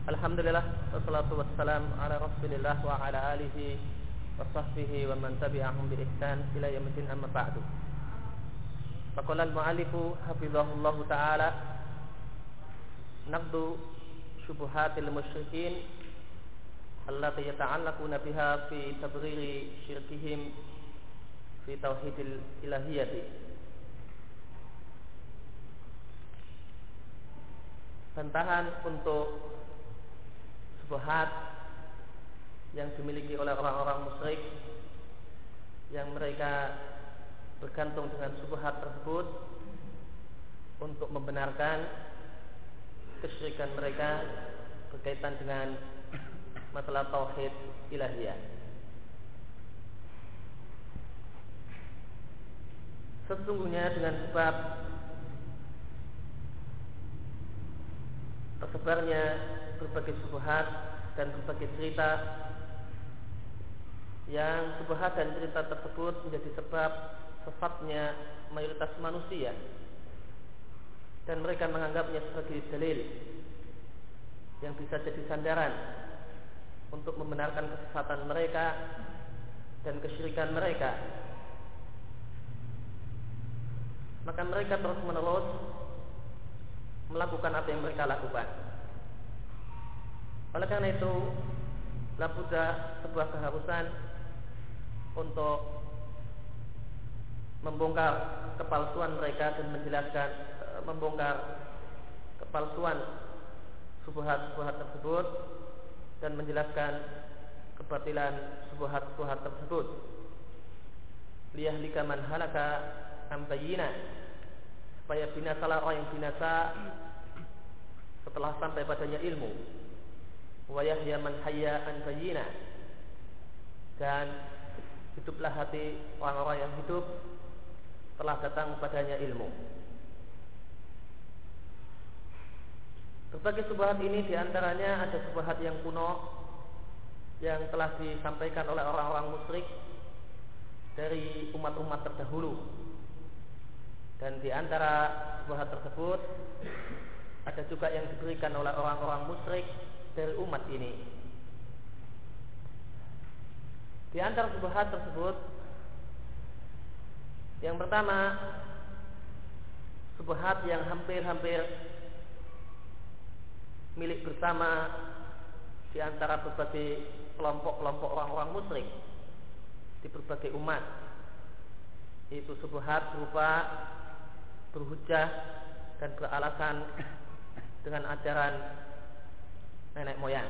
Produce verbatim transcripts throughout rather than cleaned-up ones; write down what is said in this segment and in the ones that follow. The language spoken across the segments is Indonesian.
Alhamdulillah, wassalatu wassalam ala rasulillah wa ala alihi wa sahbihi wa man tabi'ahum bi ihsan ila yaumiddin, amma ba'du. Faqala al-mu'allifu hafizahullahu ta'ala, naqdu syubuhatil musyrikin allati yata'allaquna biha fi tabghiri syirkihim fi tauhidil ilahiyyati. Bantahan untuk syubhat yang dimiliki oleh orang-orang musyrik yang mereka bergantung dengan syubhat tersebut untuk membenarkan kesyirikan mereka berkaitan dengan masalah tauhid ilahiyah. Sesungguhnya dengan sebab tersebarnya berbagai syubhat dan berbagai cerita, yang syubhat dan cerita tersebut menjadi sebab sesatnya mayoritas manusia, dan mereka menganggapnya sebagai dalil yang bisa jadi sandaran untuk membenarkan kesesatan mereka dan kesyirikan mereka. Maka mereka terus menerus melakukan apa yang mereka lakukan. Oleh karena itu, labuda sebuah keharusan untuk membongkar kepalsuan mereka dan menjelaskan, membongkar kepalsuan syubhat-syubhat tersebut dan menjelaskan kebatilan syubhat-syubhat tersebut. Liyahlika man halaka am bayyinah, supaya binasalah orang yang binasa setelah sampai padanya ilmu. Wa yahya man hayya an bayyinah, dan hiduplah hati orang-orang yang hidup telah datang padanya ilmu. Berbagai syubhat ini diantaranya ada syubhat yang kuno yang telah disampaikan oleh orang-orang musyrik dari umat-umat terdahulu, dan diantara syubhat tersebut ada juga yang diberikan oleh orang-orang musyrik dari umat ini. Di antara syubhat tersebut, yang pertama, syubhat yang hampir-hampir milik bersama di antara berbagai kelompok-kelompok orang-orang musyrik di berbagai umat, yaitu syubhat berupa berhujjah dan beralasan dengan ajaran nenek moyang,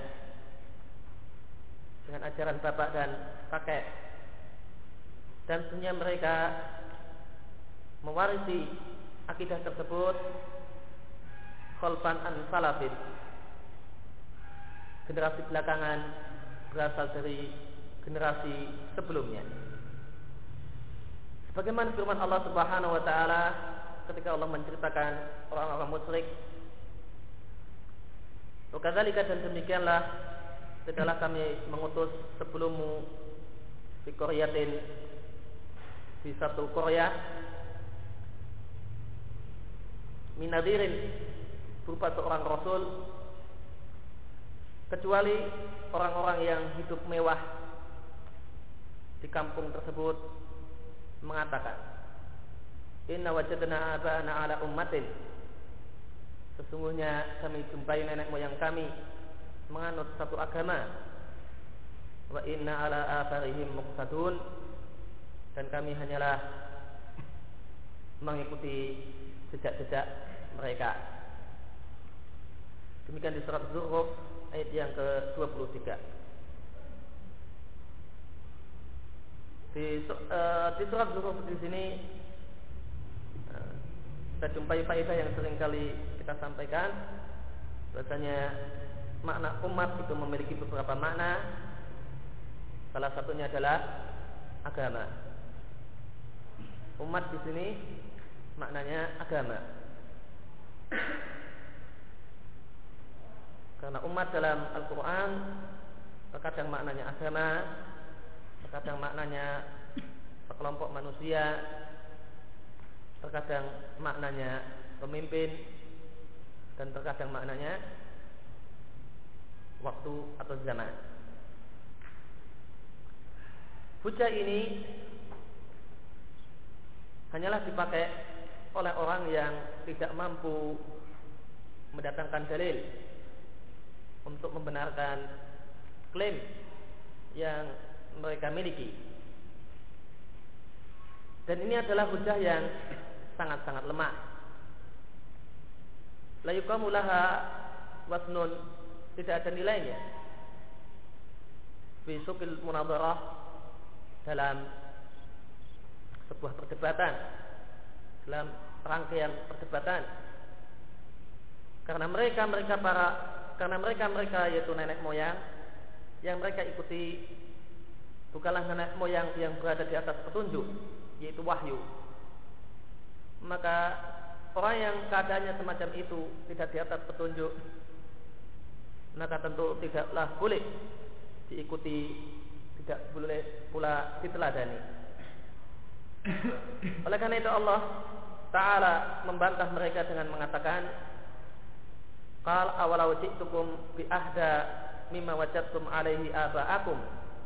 dengan ajaran bapak dan kakek, dan sebenarnya mereka mewarisi akidah tersebut khalfan an salafin, generasi belakangan berasal dari generasi sebelumnya. Sebagaimana firman Allah Subhanahu wa taala ketika Allah menceritakan orang-orang musyrik, wakadzalika, dan demikianlah tidaklah kami mengutus sebelummu di qaryatin, di satu qaryah, minadirin, berupa seorang rasul, kecuali orang-orang yang hidup mewah di kampung tersebut mengatakan, inna wajadna aba'ana ala ummatin, sesungguhnya kami jumpai nenek moyang kami menganut satu agama, wa inna ala atharihim muqtadun, dan kami hanyalah mengikuti jejak-jejak mereka. Demikian di surat Zukhruf ayat yang ke dua puluh tiga. Di, uh, di surat Zukhruf di sini uh, kita jumpai faedah yang sering kali kita sampaikan, bahasanya makna umat itu memiliki beberapa makna. Salah satunya adalah agama. Umat di sini maknanya agama. Karena umat dalam Al-Quran terkadang maknanya agama, terkadang maknanya sekelompok manusia, terkadang maknanya pemimpin, dan terkadang maknanya waktu atau zaman. Hujah ini hanyalah dipakai oleh orang yang tidak mampu mendatangkan dalil untuk membenarkan klaim yang mereka miliki. Dan ini adalah hujah yang sangat-sangat lemah. La yuqamu laha wasnun, tidak ada nilainya. Fi suqil munadharah, dalam sebuah perdebatan, dalam rangkaian perdebatan, karena mereka mereka para karena mereka mereka yaitu nenek moyang yang mereka ikuti bukanlah nenek moyang yang berada di atas petunjuk, yaitu wahyu. Maka orang yang keadaannya semacam itu tidak di atas petunjuk, maka tentu tidaklah boleh diikuti, tidak boleh pula diteladani. Oleh karena itu Allah Ta'ala membantah mereka dengan mengatakan, qal awalau ji'tukum bi ahda mimma wajadtum alaihi aba'akum.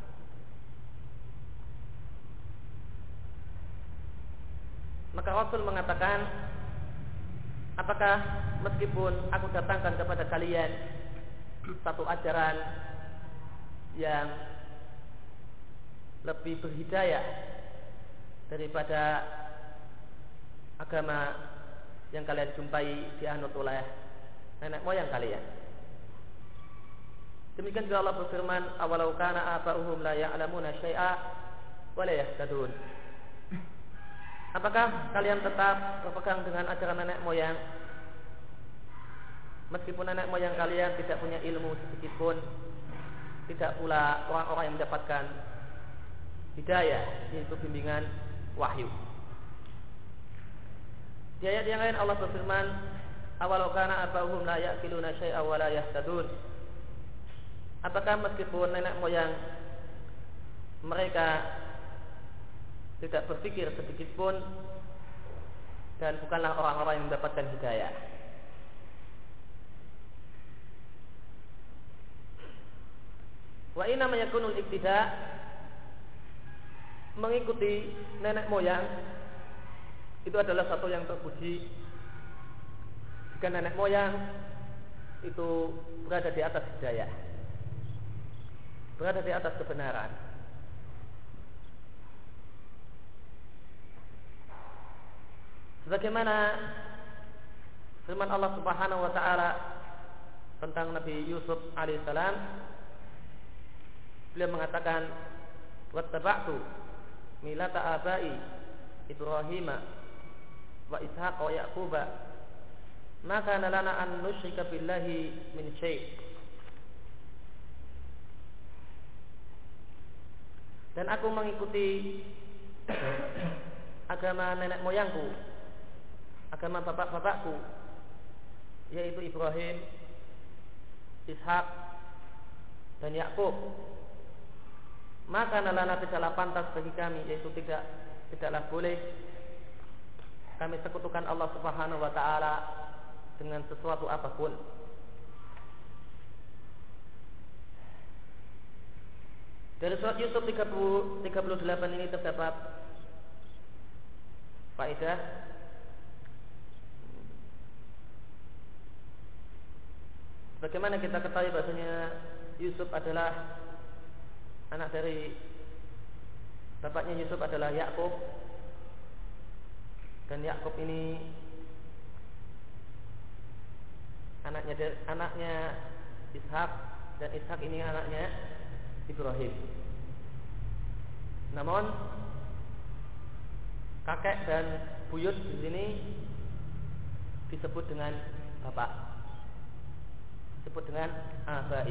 Maka Rasul mengatakan, apakah meskipun aku datangkan kepada kalian satu ajaran yang lebih berhidayah daripada agama yang kalian jumpai dianut oleh nenek moyang kalian. Demikian juga Allah berfirman, awalau kana aba'uhum la ya'lamuna syai'a wa la yahtadun. Apakah kalian tetap berpegang dengan ajaran nenek moyang meskipun nenek moyang kalian tidak punya ilmu sedikit pun, tidak pula orang-orang yang mendapatkan hidayah, yaitu bimbingan wahyu. Di ayat yang lain Allah berfirman, awalau kana aba'uhum la ya'qiluna syai'a wa la yahtadun. Apakah meskipun nenek moyang mereka tidak berpikir sedikit pun dan bukanlah orang-orang yang mendapatkan hidayah. Wa inna ma yakunul iktida, mengikuti nenek moyang itu adalah satu yang terpuji jika nenek moyang itu berada di atas hidayah, berada di atas kebenaran. Sebagaimana firman Allah Subhanahu wa taala tentang Nabi Yusuf alaihissalam, beliau mengatakan, wattaba'tu milata abai Ibrahim wa Ishaq wa Yaqub ma kana lana an nusyrika billahi min syai'. Dan aku mengikuti agama nenek moyangku, agama bapak-bapakku, yaitu Ibrahim, Ishak, dan Yakub. Maka nalana tidaklah pantas bagi kami, yaitu tidak tidaklah boleh kami sekutukan Allah Subhanahu wa taala dengan sesuatu apapun. Dari surat Yusuf tiga puluh delapan ini terdapat faedah. Bagaimana kita ketahui bahasanya Yusuf adalah anak dari bapaknya Yusuf adalah Yakub, dan Yakub ini anaknya dari, anaknya Ishak, dan Ishak ini anaknya Ibrahim. Namun kakek dan buyut di sini disebut dengan bapak, disebut dengan abai.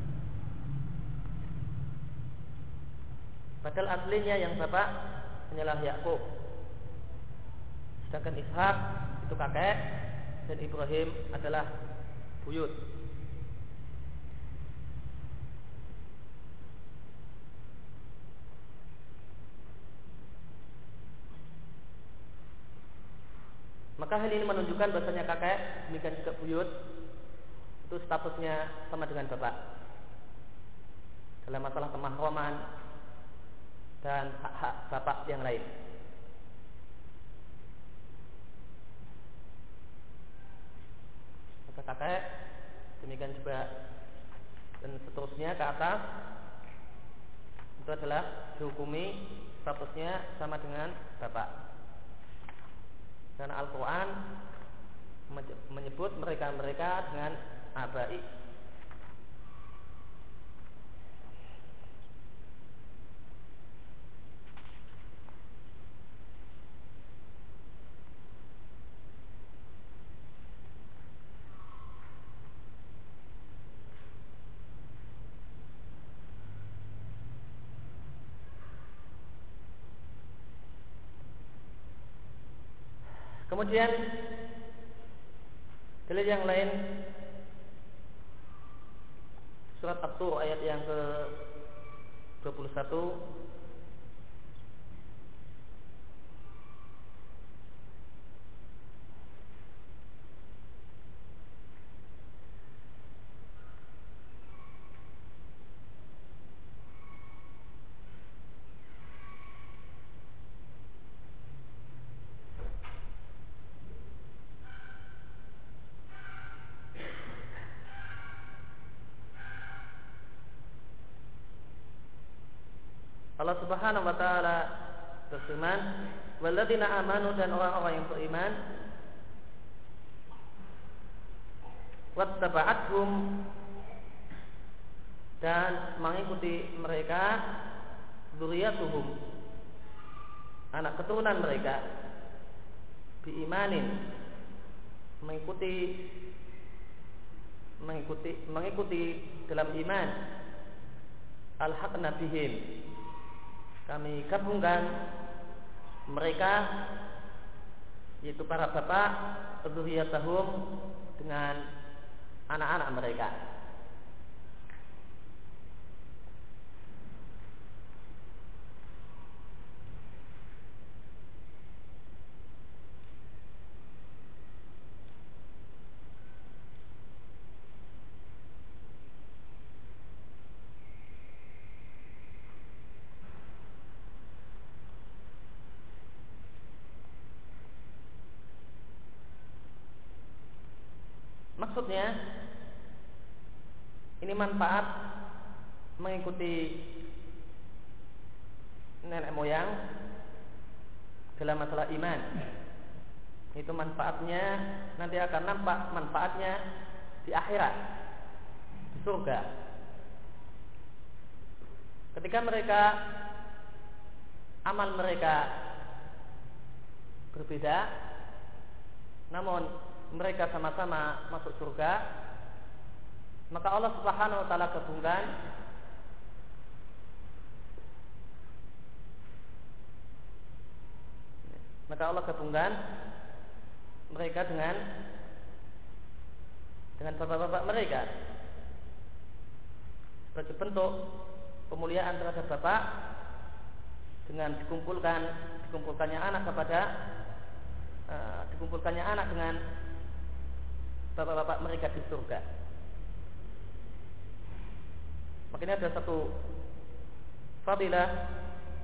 Padahal aslinya yang bapak hanyalah Yakub, sedangkan Ishak itu kakek dan Ibrahim adalah buyut. Maka hal ini menunjukkan bahasanya kakek, demikian juga buyut, itu statusnya sama dengan bapak. dalam masalah kemahraman dan hak-hak bapak yang lain. Maka kakek, demikian juga dan seterusnya ke atas, itu adalah dihukumi statusnya sama dengan bapak. Karena Al-Quran menyebut mereka-mereka dengan abai. Kemudian dalil yang lain, surat At-Tur ayat yang ke dua puluh satu. Allah Subhanahu wa taala berfirman, "Walladzina amanu," dan orang-orang yang beriman, "wattaba'athum," dan mengikuti mereka, dzurriyyatuhum, anak keturunan mereka, biimanin, mengikuti mengikuti mengikuti dalam iman, alhaqna bihim, kami gabungkan mereka, yaitu para bapak, dzurriyyatahum, dengan anak-anak mereka. Maksudnya, ini manfaat mengikuti nenek moyang dalam masalah iman. Itu manfaatnya nanti akan nampak manfaatnya di akhirat, di surga. Ketika mereka, amal mereka berbeda, namun mereka sama-sama masuk surga, maka Allah Subhanahu wa taala gabungkan maka Allah gabungkan mereka dengan dengan bapak-bapak mereka sebagai bentuk pemuliaan terhadap bapak, dengan dikumpulkan dikumpulkannya anak kepada uh, dikumpulkannya anak dengan bapak-bapak mereka di surga. Makanya ada satu fadilah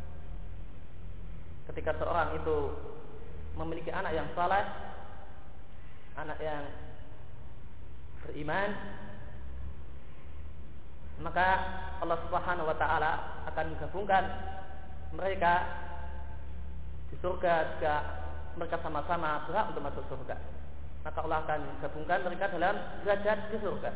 ketika seorang itu memiliki anak yang saleh, anak yang beriman, maka Allah Subhanahu wa taala akan menggabungkan mereka di surga jika mereka sama-sama berhak untuk masuk surga. Maka Allah akan gabungkan mereka dalam derajat di surga.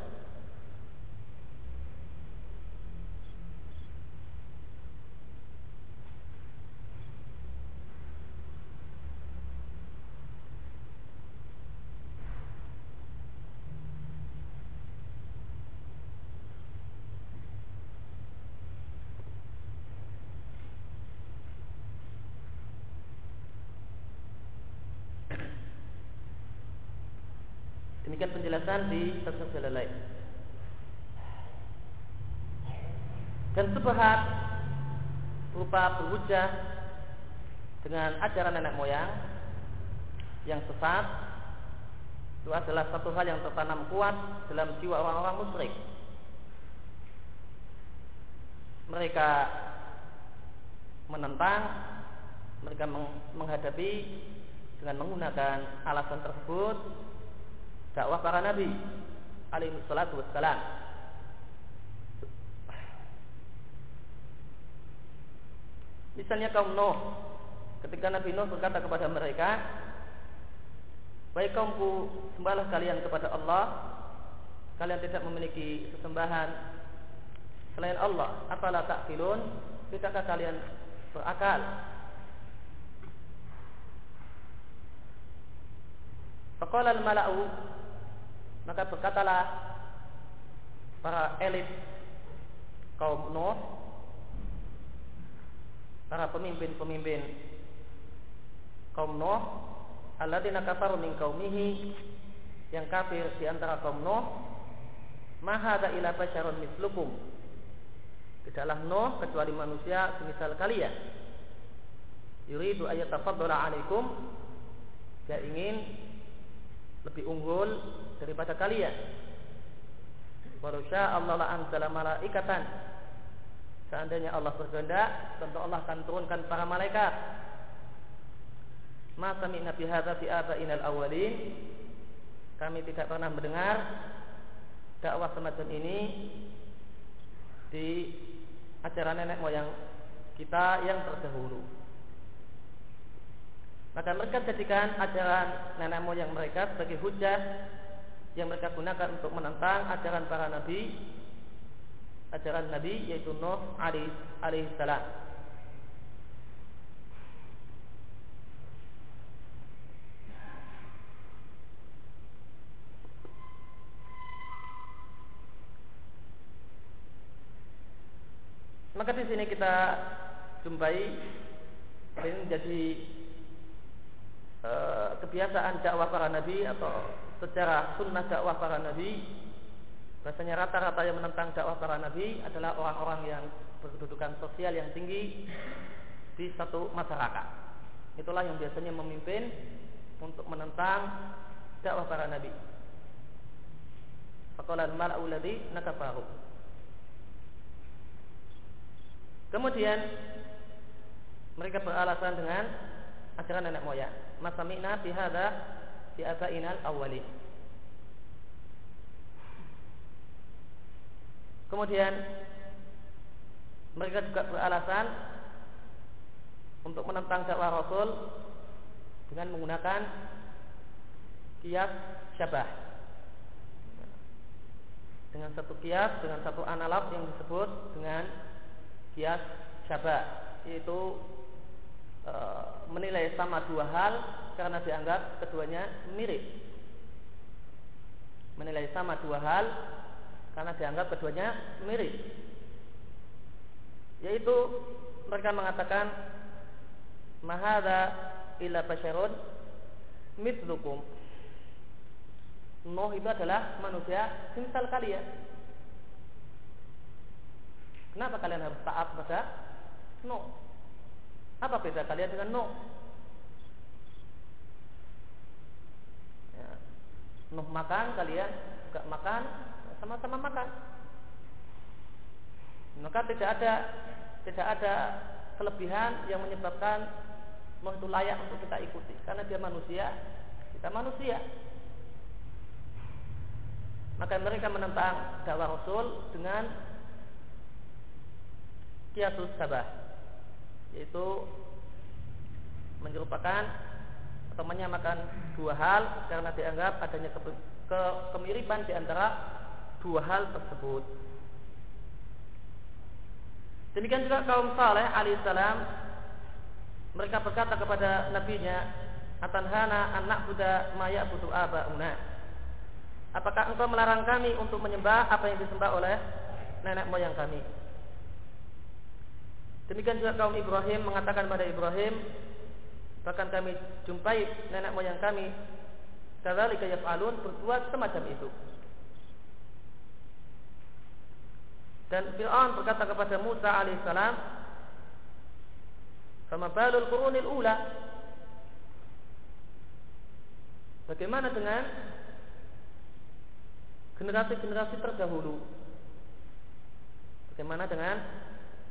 Demikian penjelasan di tafsir Jalalain. Dan subhat berupa berhujjah dengan ajaran nenek moyang yang sesat, itu adalah satu hal yang tertanam kuat dalam jiwa orang-orang musyrik. mereka menentang, mereka menghadapi dengan menggunakan alasan tersebut dakwah para nabi alaihi salatu wassalam. Misalnya kaum Nuh, ketika Nabi Nuh berkata kepada mereka, "Wahai kaumku, sembahlah kalian kepada Allah. Kalian tidak memiliki sesembahan selain Allah. Afala ta'qilun? Tidakkah kalian berakal?" Faqala al-mala'u, maka berkatalah para elit kaum Nuh, para pemimpin-pemimpin kaum Nuh, alladzina kafaru min qaumihi, yang kafir di antara kaum Nuh, ma hadza illa basyarun mislukum, tidaklah Nuh kecuali manusia semisal kalian, yuridu ayatafaddala alaikum, dia ingin lebih unggul daripada kalian. Walau syaa Allah la anzala malaikatan, seandainya Allah berkehendak, tentu Allah akan turunkan para malaikat. Ma sami'na bi hadza fi aba'inal awwalin, kami tidak pernah mendengar dakwah semacam ini di ajaran nenek moyang kita yang terdahulu. Maka mereka jadikan ajaran nenek moyang mereka sebagai hujah yang mereka gunakan untuk menentang ajaran para nabi, ajaran nabi yaitu Nuh alaihi salam. Maka di sini kita jumpai ini menjadi e, kebiasaan dakwah para nabi atau secara sunnah dakwah para nabi. Bahasanya rata-rata yang menentang dakwah para nabi adalah orang-orang yang berkedudukan sosial yang tinggi di satu masyarakat. Itulah yang biasanya memimpin untuk menentang dakwah para nabi. Faqala al-mala'u alladzi nakafaru. Kemudian mereka beralasan dengan ajaran nenek moyang. Masami'na bi hadza fi aba'inal awwalin. Kemudian mereka juga beralasan untuk menentang dakwah Rasul dengan menggunakan qiyas syabah. Dengan satu qiyas, dengan satu analog yang disebut dengan qiyas syabah, yaitu e, menilai sama dua hal karena dianggap keduanya mirip. Menilai sama dua hal karena dianggap keduanya mirip. Yaitu mereka mengatakan ma hadza illa basyarun mithlukum. Nuh itu adalah manusia semisal kalian. Kenapa kalian harus taat pada Nuh? Apa beda kalian dengan Nuh? Ya. Nuh makan, kalian juga makan, sama-sama makan. Maka tidak ada tidak ada kelebihan yang menyebabkan Nuh itu layak untuk kita ikuti, karena dia manusia, kita manusia. Maka mereka menentang dakwah Rasul dengan qiyasus syabah, yaitu menyerupakan atau menyamakan dua hal karena dianggap adanya ke, ke, kemiripan di antara dua hal tersebut. Demikian juga kaum Saleh alaihissalam, mereka berkata kepada nabinya, atanhana an na'budu ma ya'budu aba'una, apakah engkau melarang kami untuk menyembah apa yang disembah oleh nenek moyang kami? Demikian juga kaum Ibrahim mengatakan pada Ibrahim, bahkan kami jumpai nenek moyang kami kadzalika yaf'alun, berbuat semacam itu. Dan Fir'aun berkata kepada Musa alaihissalam, "Fama balul qurunil ula?" Bagaimana dengan generasi-generasi terdahulu? Bagaimana dengan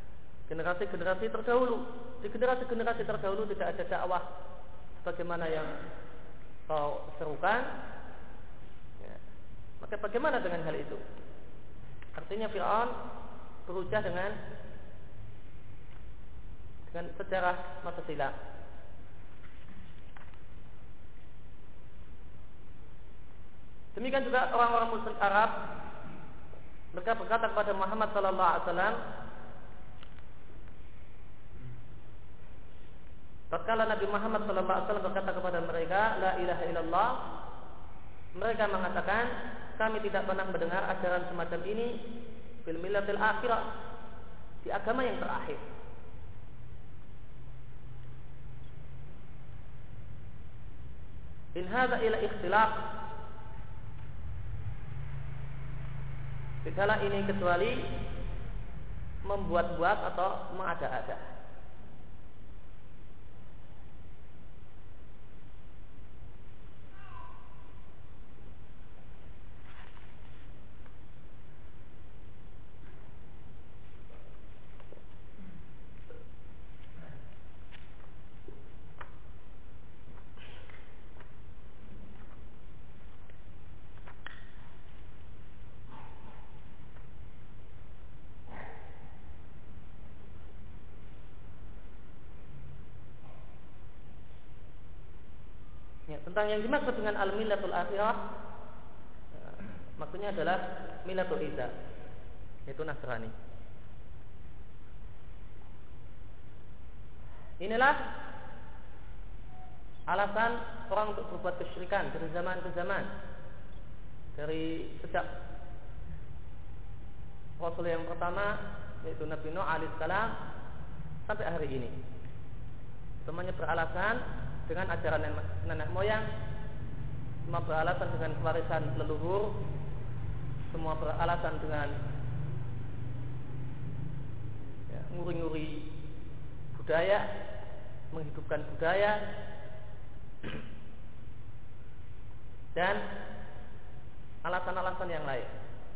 generasi-generasi terdahulu. Di generasi-generasi terdahulu tidak ada dakwah sebagaimana yang kau serukan. Ya. Maka bagaimana dengan hal itu? Artinya Fir'aun berhujjah dengan dengan sejarah masa silam. Demikian juga orang-orang musyrik Arab, mereka berkata kepada Muhammad sallallahu alaihi wasallam, tatkala Nabi Muhammad sallallahu alaihi wasallam berkata kepada mereka, la ilaha illallah, mereka mengatakan, kami tidak pernah mendengar ajaran semacam ini fil millatil akhirah, di agama yang terakhir. In hadza ila ikhtilaf, tidaklah ini kecuali membuat-buat atau mengada-ada. Ya, tentang yang dimaksud dengan al-millatul akhirah, ya, maksudnya adalah millatul Isa, yaitu Nasrani. Inilah alasan orang untuk berbuat kesyirikan dari zaman ke zaman, dari sejak Rasul yang pertama yaitu Nabi Nuh alaihissalam sampai hari ini. Semuanya beralasan dengan ajaran nenek moyang, semua beralasan dengan kewarisan leluhur, semua beralasan dengan ya, nguri-nguri budaya, menghidupkan budaya, dan alasan-alasan yang lain.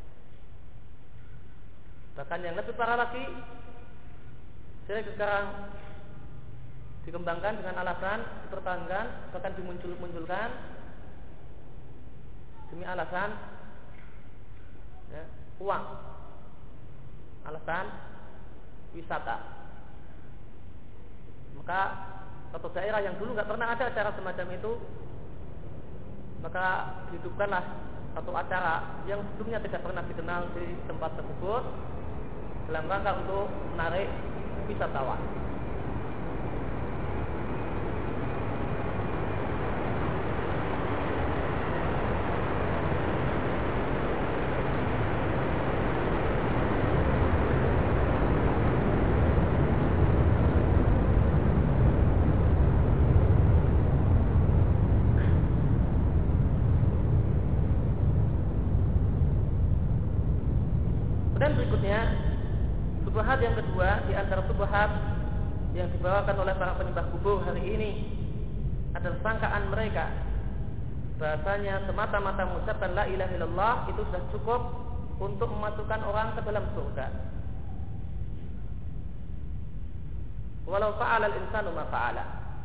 Bahkan yang lebih parah lagi, saya sekarang dikembangkan dengan alasan, dipertahankan, bahkan dimuncul-munculkan demi alasan ya, uang, alasan wisata. Maka satu daerah yang dulu nggak pernah ada acara semacam itu, maka dihidupkanlah satu acara yang sebelumnya tidak pernah dikenal di tempat tersebut dalam rangka untuk menarik wisatawan. Subhat yang kedua di antara subhat yang dibawakan oleh para penyembah kubur hari ini adalah sangkaan mereka bahasanya semata-mata mengucapkan la ilaha illallah itu sudah cukup untuk memasukkan orang ke dalam surga. Walau fa'ala al-insanu ma fa'ala.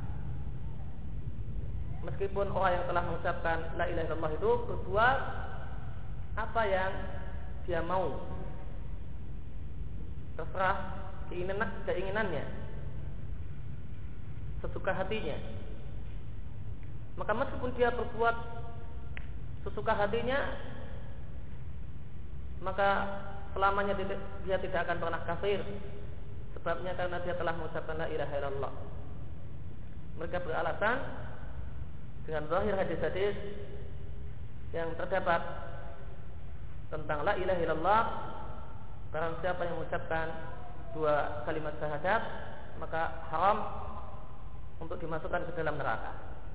Meskipun orang yang telah mengucapkan la ilaha illallah itu berbuat apa yang dia mau, terserah keinginan, keinginannya, sesuka hatinya, maka meskipun dia berbuat sesuka hatinya, maka selamanya dia tidak akan pernah kafir. Sebabnya karena dia telah mengucapkan la ilaha illallah. Mereka beralasan dengan zahir hadis-hadis yang terdapat tentang la ilaha illallah. Barang siapa yang mengucapkan dua kalimat syahadat, maka haram untuk dimasukkan ke dalam neraka.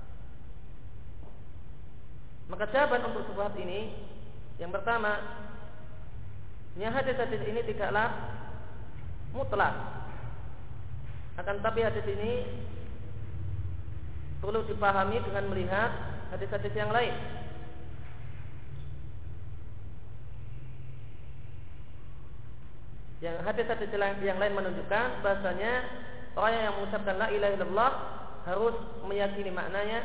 Maka jawaban untuk subhat ini, yang pertama, yang hadis-hadis ini tidaklah mutlak. Akan tapi hadis ini perlu dipahami dengan melihat hadis-hadis yang lain. Yang hadis-hadis yang lain menunjukkan bahasanya orang yang mengucapkan la ilaha illallah harus meyakini maknanya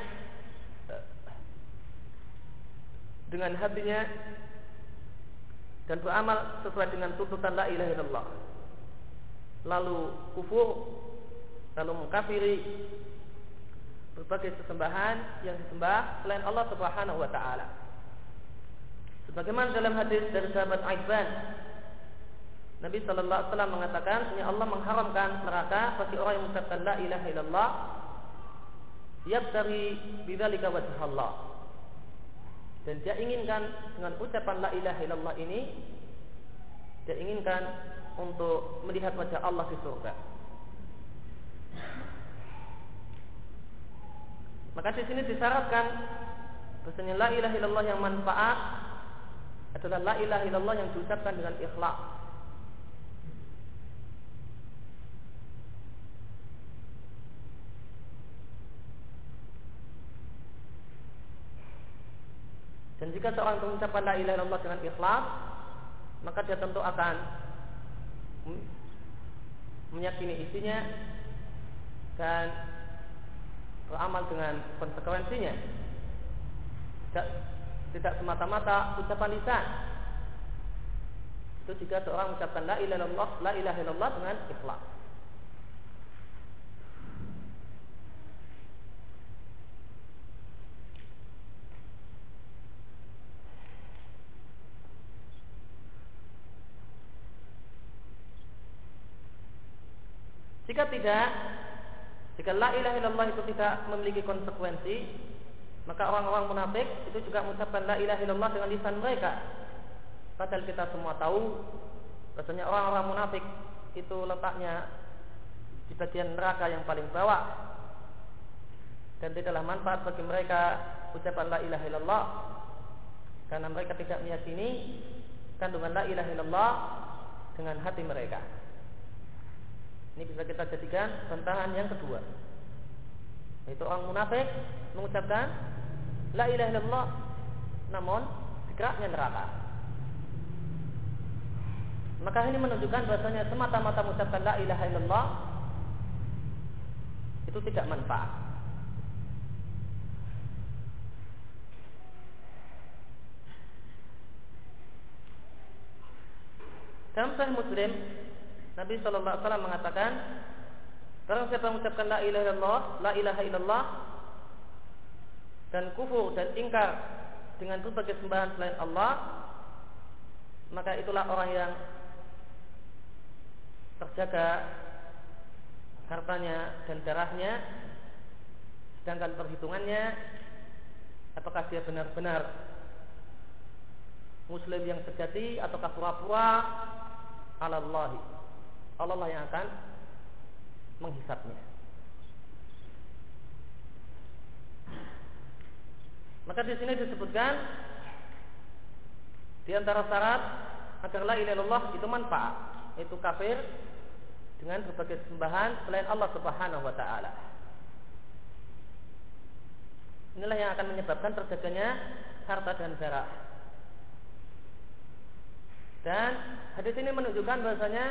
dengan hatinya dan beramal sesuai dengan tuntutan la ilaha illallah. Lalu kufur, lalu mengkafiri berbagai sesembahan yang disembah selain Allah Subhanahu wa taala. Sebagaimana dalam hadis dari sahabat Aibban, Nabi sallallahu alaihi wasallam mengatakan, "Ya Allah mengharamkan neraka bagi orang yang mengucapkan la ilaha illallah yabtaghi bidzalika wajh Allah." Dan dia inginkan dengan ucapan la ilaha illallah ini, dia inginkan untuk melihat wajah Allah di surga. Maka di sini disyaratkan bahwasanya la ilaha illallah yang manfaat adalah la ilaha illallah yang diucapkan dengan ikhlas. Dan jika seorang mengucapkan la ilaha illallah dengan ikhlas, maka dia tentu akan meyakini isinya dan beramal dengan konsekuensinya. Tidak, tidak semata-mata ucapan lisan. Itu jika seorang mengucapkan la ilaha illallah, la ilaha illallah dengan ikhlas. Jika tidak, jika la ilaha illallah itu tidak memiliki konsekuensi, maka orang-orang munafik itu juga mengucapkan la ilaha illallah dengan lisan mereka. Padahal kita semua tahu bahwasanya orang-orang munafik itu letaknya di bagian neraka yang paling bawah, dan tidaklah manfaat bagi mereka ucapan la ilaha illallah, karena mereka tidak meyakini kandungan la ilaha illallah dengan hati mereka. Ini bisa kita jadikan tantangan yang kedua, yaitu orang munafik mengucapkan la ilaha illallah namun digeraknya neraka. Maka ini menunjukkan bahwasanya semata-mata mengucapkan la ilaha illallah itu tidak manfaat. Dalam Sahih Muslim, Nabi sallallahu alaihi wasallam mengatakan, barang siapa mengucapkan la ilaha illallah, la ilaha illallah dan kufur dan ingkar dengan berbagai sembahan selain Allah, maka itulah orang yang terjaga hartanya dan darahnya, sedangkan perhitungannya apakah dia benar-benar muslim yang sejati ataukah pura-pura, alallahi, Allah lah yang akan menghisapnya. Maka di sini disebutkan di antara syarat agar la ilaha illallah itu manfaat, yaitu kafir dengan berbagai sembahan selain Allah Subhanahu wa taala. Inilah yang akan menyebabkan terjaganya harta dan darah. Dan hadis ini menunjukkan bahwasanya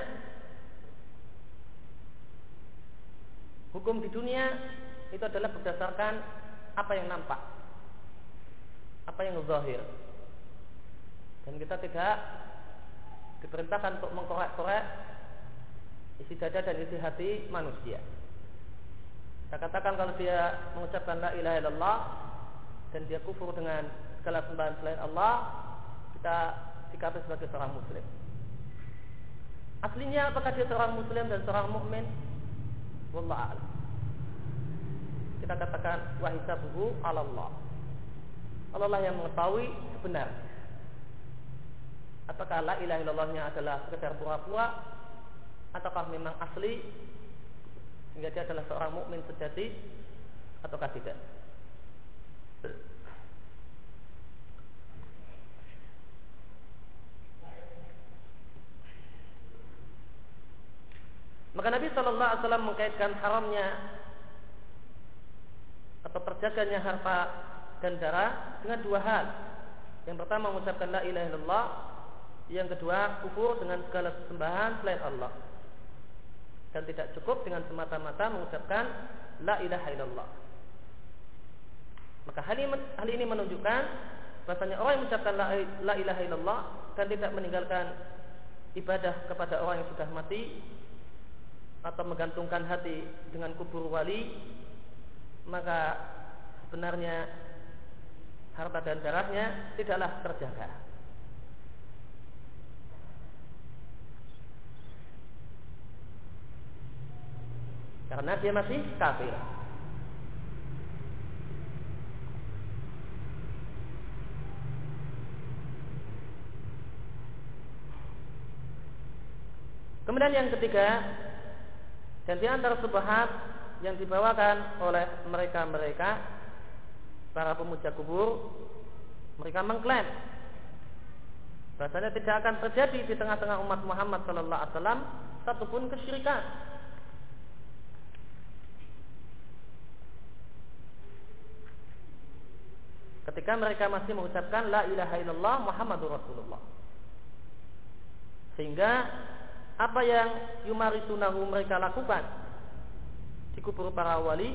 hukum di dunia itu adalah berdasarkan apa yang nampak, apa yang zahir. Dan kita tidak diperintahkan untuk mengkorek-korek isi dada dan isi hati manusia. Kita katakan kalau dia mengucapkan la ilaha illallah dan dia kufur dengan segala sembahan selain Allah, kita dikatakan sebagai seorang muslim. Aslinya apakah dia seorang muslim dan seorang mukmin? Wallahu a'lam. Kita katakan wa hisabuhu 'ala Allah. Allah lah yang mengetahui sebenarnya. Apakah la ilaha illallahnya adalah sekedar pura-pura ataukah memang asli sehingga dia adalah seorang mukmin sejati ataukah tidak? Maka Nabi sallallahu alaihi wasallam mengkaitkan haramnya atau terjaganya harta dan darah dengan dua hal. Yang pertama mengucapkan la ilaha illallah Yang kedua, kufur dengan segala sesembahan selain Allah. Dan tidak cukup dengan semata-mata mengucapkan la ilaha illallah. Maka hal ini, hal ini menunjukkan bahasanya orang yang mengucapkan la, la ilaha illallah dan tidak meninggalkan ibadah kepada orang yang sudah mati atau menggantungkan hati dengan kubur wali, maka sebenarnya harta dan darahnya tidaklah terjaga. Karena dia masih kafir. Kemudian yang ketiga, dan di antara subhat yang dibawakan oleh mereka-mereka para pemuja kubur, mereka mengklaim bahasanya tidak akan terjadi di tengah-tengah umat Muhammad sallallahu alaihi wasallam satupun kesyirikan. Ketika mereka masih mengucapkan la ilaha illallah Muhammadur Rasulullah. Sehingga apa yang yumarisunahu mereka lakukan di kubur para wali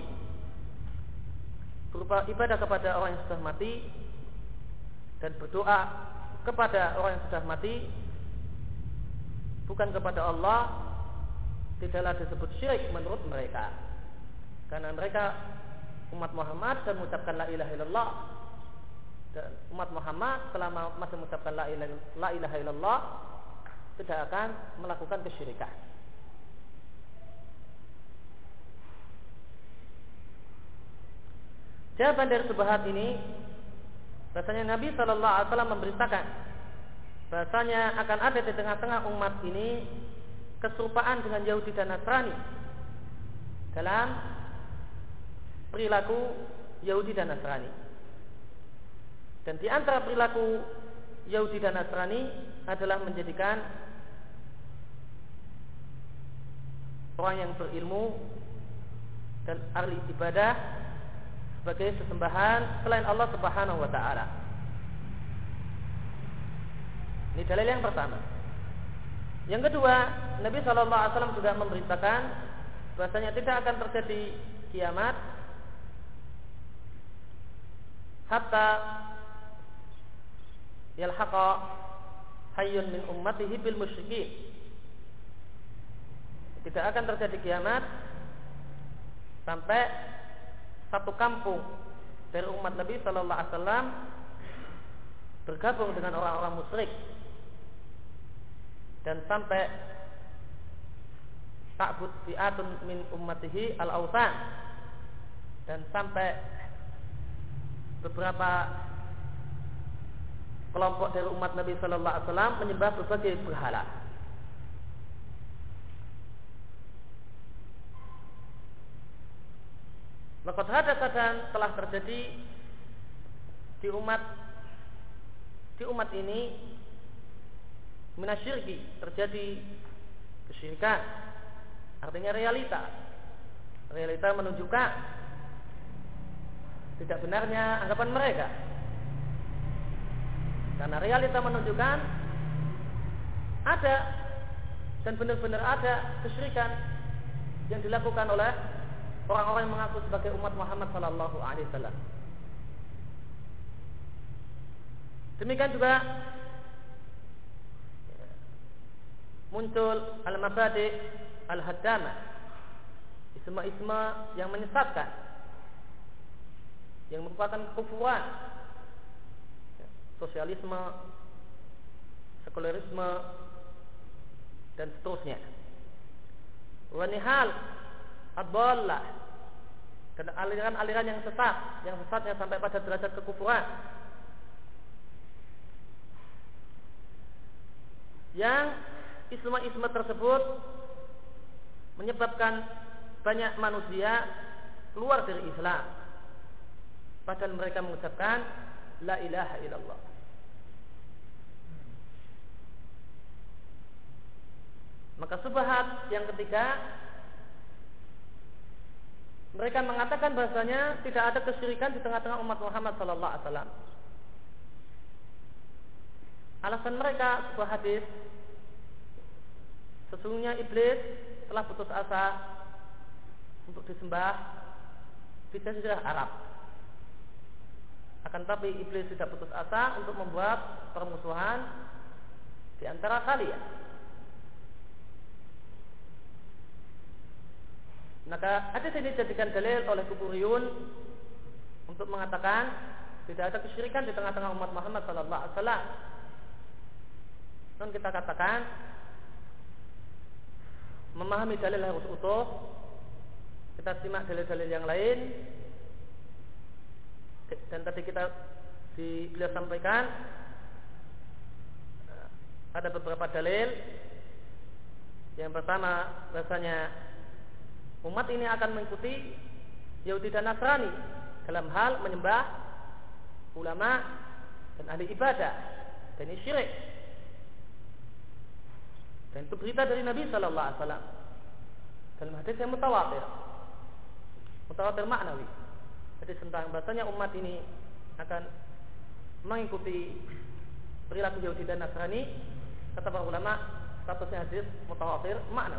berupa ibadah kepada orang yang sudah mati dan berdoa kepada orang yang sudah mati bukan kepada Allah, tidaklah disebut syirik menurut mereka. Karena mereka umat Muhammad dan mengucapkan la ilaha illallah, dan umat Muhammad selama masih mengucapkan la ilaha illallah tidak akan melakukan kesyirikan. Jawaban dari subhat ini, bahasanya Nabi Shallallahu Alaihi Wasallam memberitakan bahasanya akan ada di tengah-tengah umat ini keserupaan dengan Yahudi dan Nasrani dalam perilaku Yahudi dan Nasrani. Dan di antara perilaku Yahudi dan Nasrani adalah menjadikan orang yang berilmu dan ahli ibadah sebagai sesembahan selain Allah Subhanahu wa taala. Ini dalil yang pertama. Yang kedua, Nabi shallallahu alaihi wasallam juga memberitakan bahasanya tidak akan terjadi kiamat hatta yalhaqa hayyun min ummatihi bil musyrikin. Tidak akan terjadi kiamat sampai satu kampung dari umat Nabi Sallallahu Alaihi Wasallam bergabung dengan orang-orang musyrik, dan sampai ta'bud fi'atun min ummatihi al-awthan, dan sampai beberapa kelompok dari umat Nabi Sallallahu Alaihi Wasallam menyembah berbagai berhala. Laqad hadatsa, dan telah terjadi di umat di umat ini minasyirki, terjadi kesyirikan. Artinya realita. Realita menunjukkan tidak benarnya anggapan mereka. Karena realita menunjukkan ada dan benar-benar ada kesyirikan yang dilakukan oleh orang-orang yang mengaku sebagai umat Muhammad sallallahu alaihi wasallam. Demikian juga muncul al-mabadi' al-haddamah, isma-isma yang menyesatkan, yang merupakan kekufuran, sosialisme, sekulerisme, dan seterusnya. Wa nihal ad-dhallah, dan aliran-aliran yang sesat, yang sesatnya sampai pada derajat kekufuran, yang isma-isma tersebut menyebabkan banyak manusia keluar dari Islam, padahal mereka mengucapkan la ilaha illallah. Maka subhat yang ketiga, mereka mengatakan bahasanya tidak ada kesyirikan di tengah-tengah umat Muhammad sallallahu alaihi wasallam. alasan mereka sebuah hadis, sesungguhnya iblis telah putus asa untuk disembah di jazirah Arab. Akan tapi iblis tidak putus asa untuk membuat permusuhan di antara kalian. Maka hadis ini dijadikan dalil oleh kuburiyun untuk mengatakan tidak ada kesyirikan di tengah-tengah umat Muhammad sallallahu alaihi wasallam. Dan kita katakan memahami dalil harus utuh. Kita simak dalil-dalil yang lain. Dan tadi kita di beliau sampaikan ada beberapa dalil. Yang pertama, bahasanya umat ini akan mengikuti Yahudi dan Nasrani dalam hal menyembah ulama dan ahli ibadah, dan ini syirik. Dan itu berita dari Nabi Sallallahu Alaihi Wasallam dalam hadis yang mutawatir, mutawatir maknawi. Jadi tentang bahasanya umat ini akan mengikuti perilaku Yahudi dan Nasrani, kata para ulama statusnya hadis mutawatir maknawi.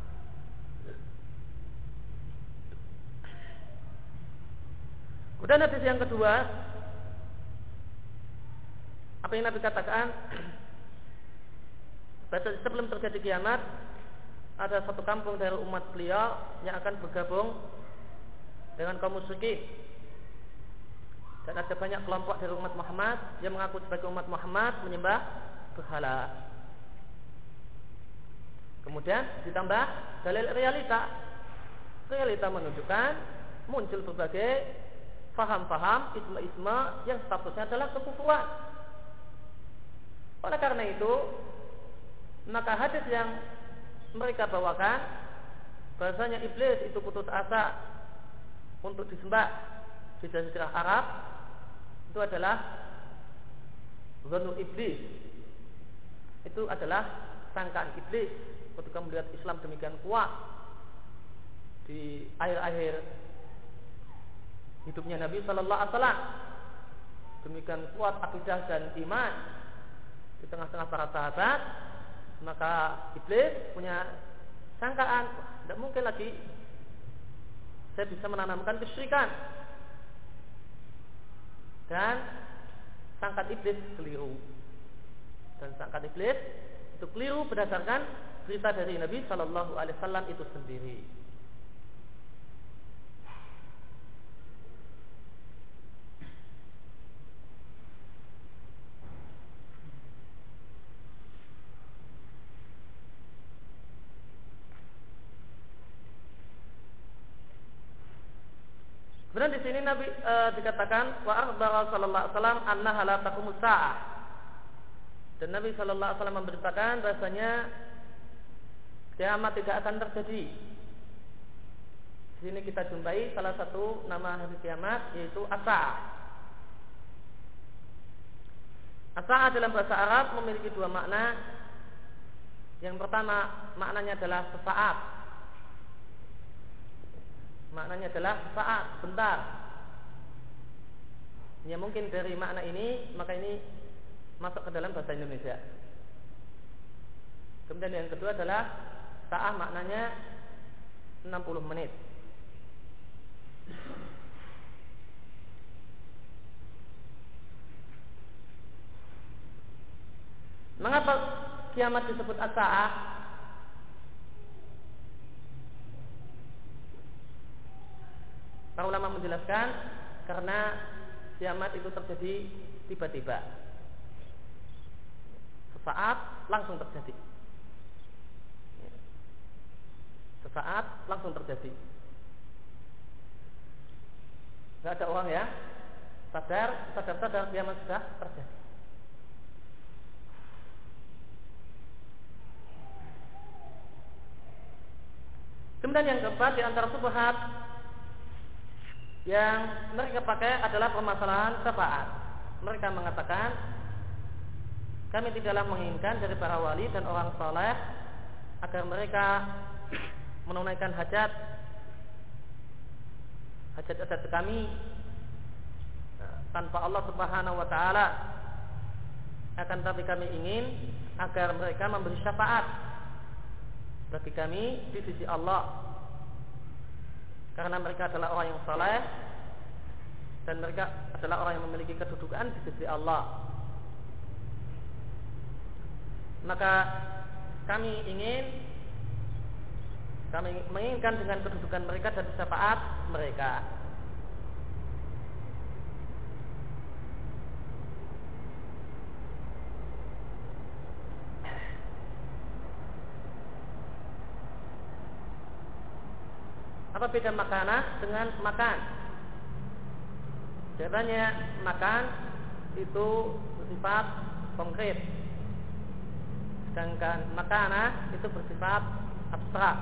Kemudian hadis yang kedua, apa yang Nabi katakan, bahwa sebelum terjadi kiamat ada satu kampung dari umat beliau yang akan bergabung dengan kaum musyrikin, dan ada banyak kelompok dari umat Muhammad yang mengaku sebagai umat Muhammad menyembah berhala. Kemudian ditambah dalil realita. Realita menunjukkan muncul berbagai faham-faham isme-isme yang statusnya adalah kekufuran. Oleh karena itu, maka hadis yang mereka bawakan bahasanya iblis itu putus asa untuk disembah di jazirah Arab, itu adalah zanu iblis. Itu adalah sangkaan iblis ketika melihat Islam demikian kuat di akhir-akhir hidupnya Nabi Sallallahu Alaihi Wasallam, demikian kuat akidah dan iman di tengah-tengah para sahabat, maka iblis punya sangkaan, tidak mungkin lagi saya bisa menanamkan kesyirikan. Dan sangkaan iblis keliru. Dan sangkaan iblis itu keliru berdasarkan berita dari Nabi Sallallahu Alaihi Wasallam itu sendiri. Kemudian di sini Nabi e, dikatakan wa akhbara sallallahu alaihi wasallam annaha la taqumus saah. Dan Nabi sallallahu alaihi wasallam memberitakan bahasanya kiamat tidak akan terjadi. Di sini kita jumpai salah satu nama hari kiamat yaitu as-saah. As-saah dalam bahasa Arab memiliki dua makna. Yang pertama maknanya adalah sesaat. Maknanya adalah saat, bentar. Ya mungkin dari makna ini, maka ini masuk ke dalam bahasa Indonesia. Kemudian yang kedua adalah saat, maknanya enam puluh menit. Mengapa kiamat disebut as-saah? Para ulama menjelaskan karena kiamat itu terjadi tiba-tiba, sesaat langsung terjadi, sesaat langsung terjadi. Tidak ada orang ya sadar, sadar-sadar kiamat sudah terjadi. Kemudian yang keempat di antara subhat yang mereka pakai adalah permasalahan syafaat. Mereka mengatakan kami tidaklah menginginkan dari para wali dan orang soleh agar mereka menunaikan hajat hajat-hajat kami tanpa Allah Subhanahu wa taala. akan tapi kami ingin agar mereka memberi syafaat bagi kami di sisi Allah, karena mereka adalah orang yang saleh dan mereka adalah orang yang memiliki kedudukan di sisi Allah. Maka kami ingin kami menginginkan dengan kedudukan mereka dan syafaat mereka. Apa beda makanah dengan makan? Jawabannya, makan itu bersifat konkret, sedangkan makanah itu bersifat abstrak.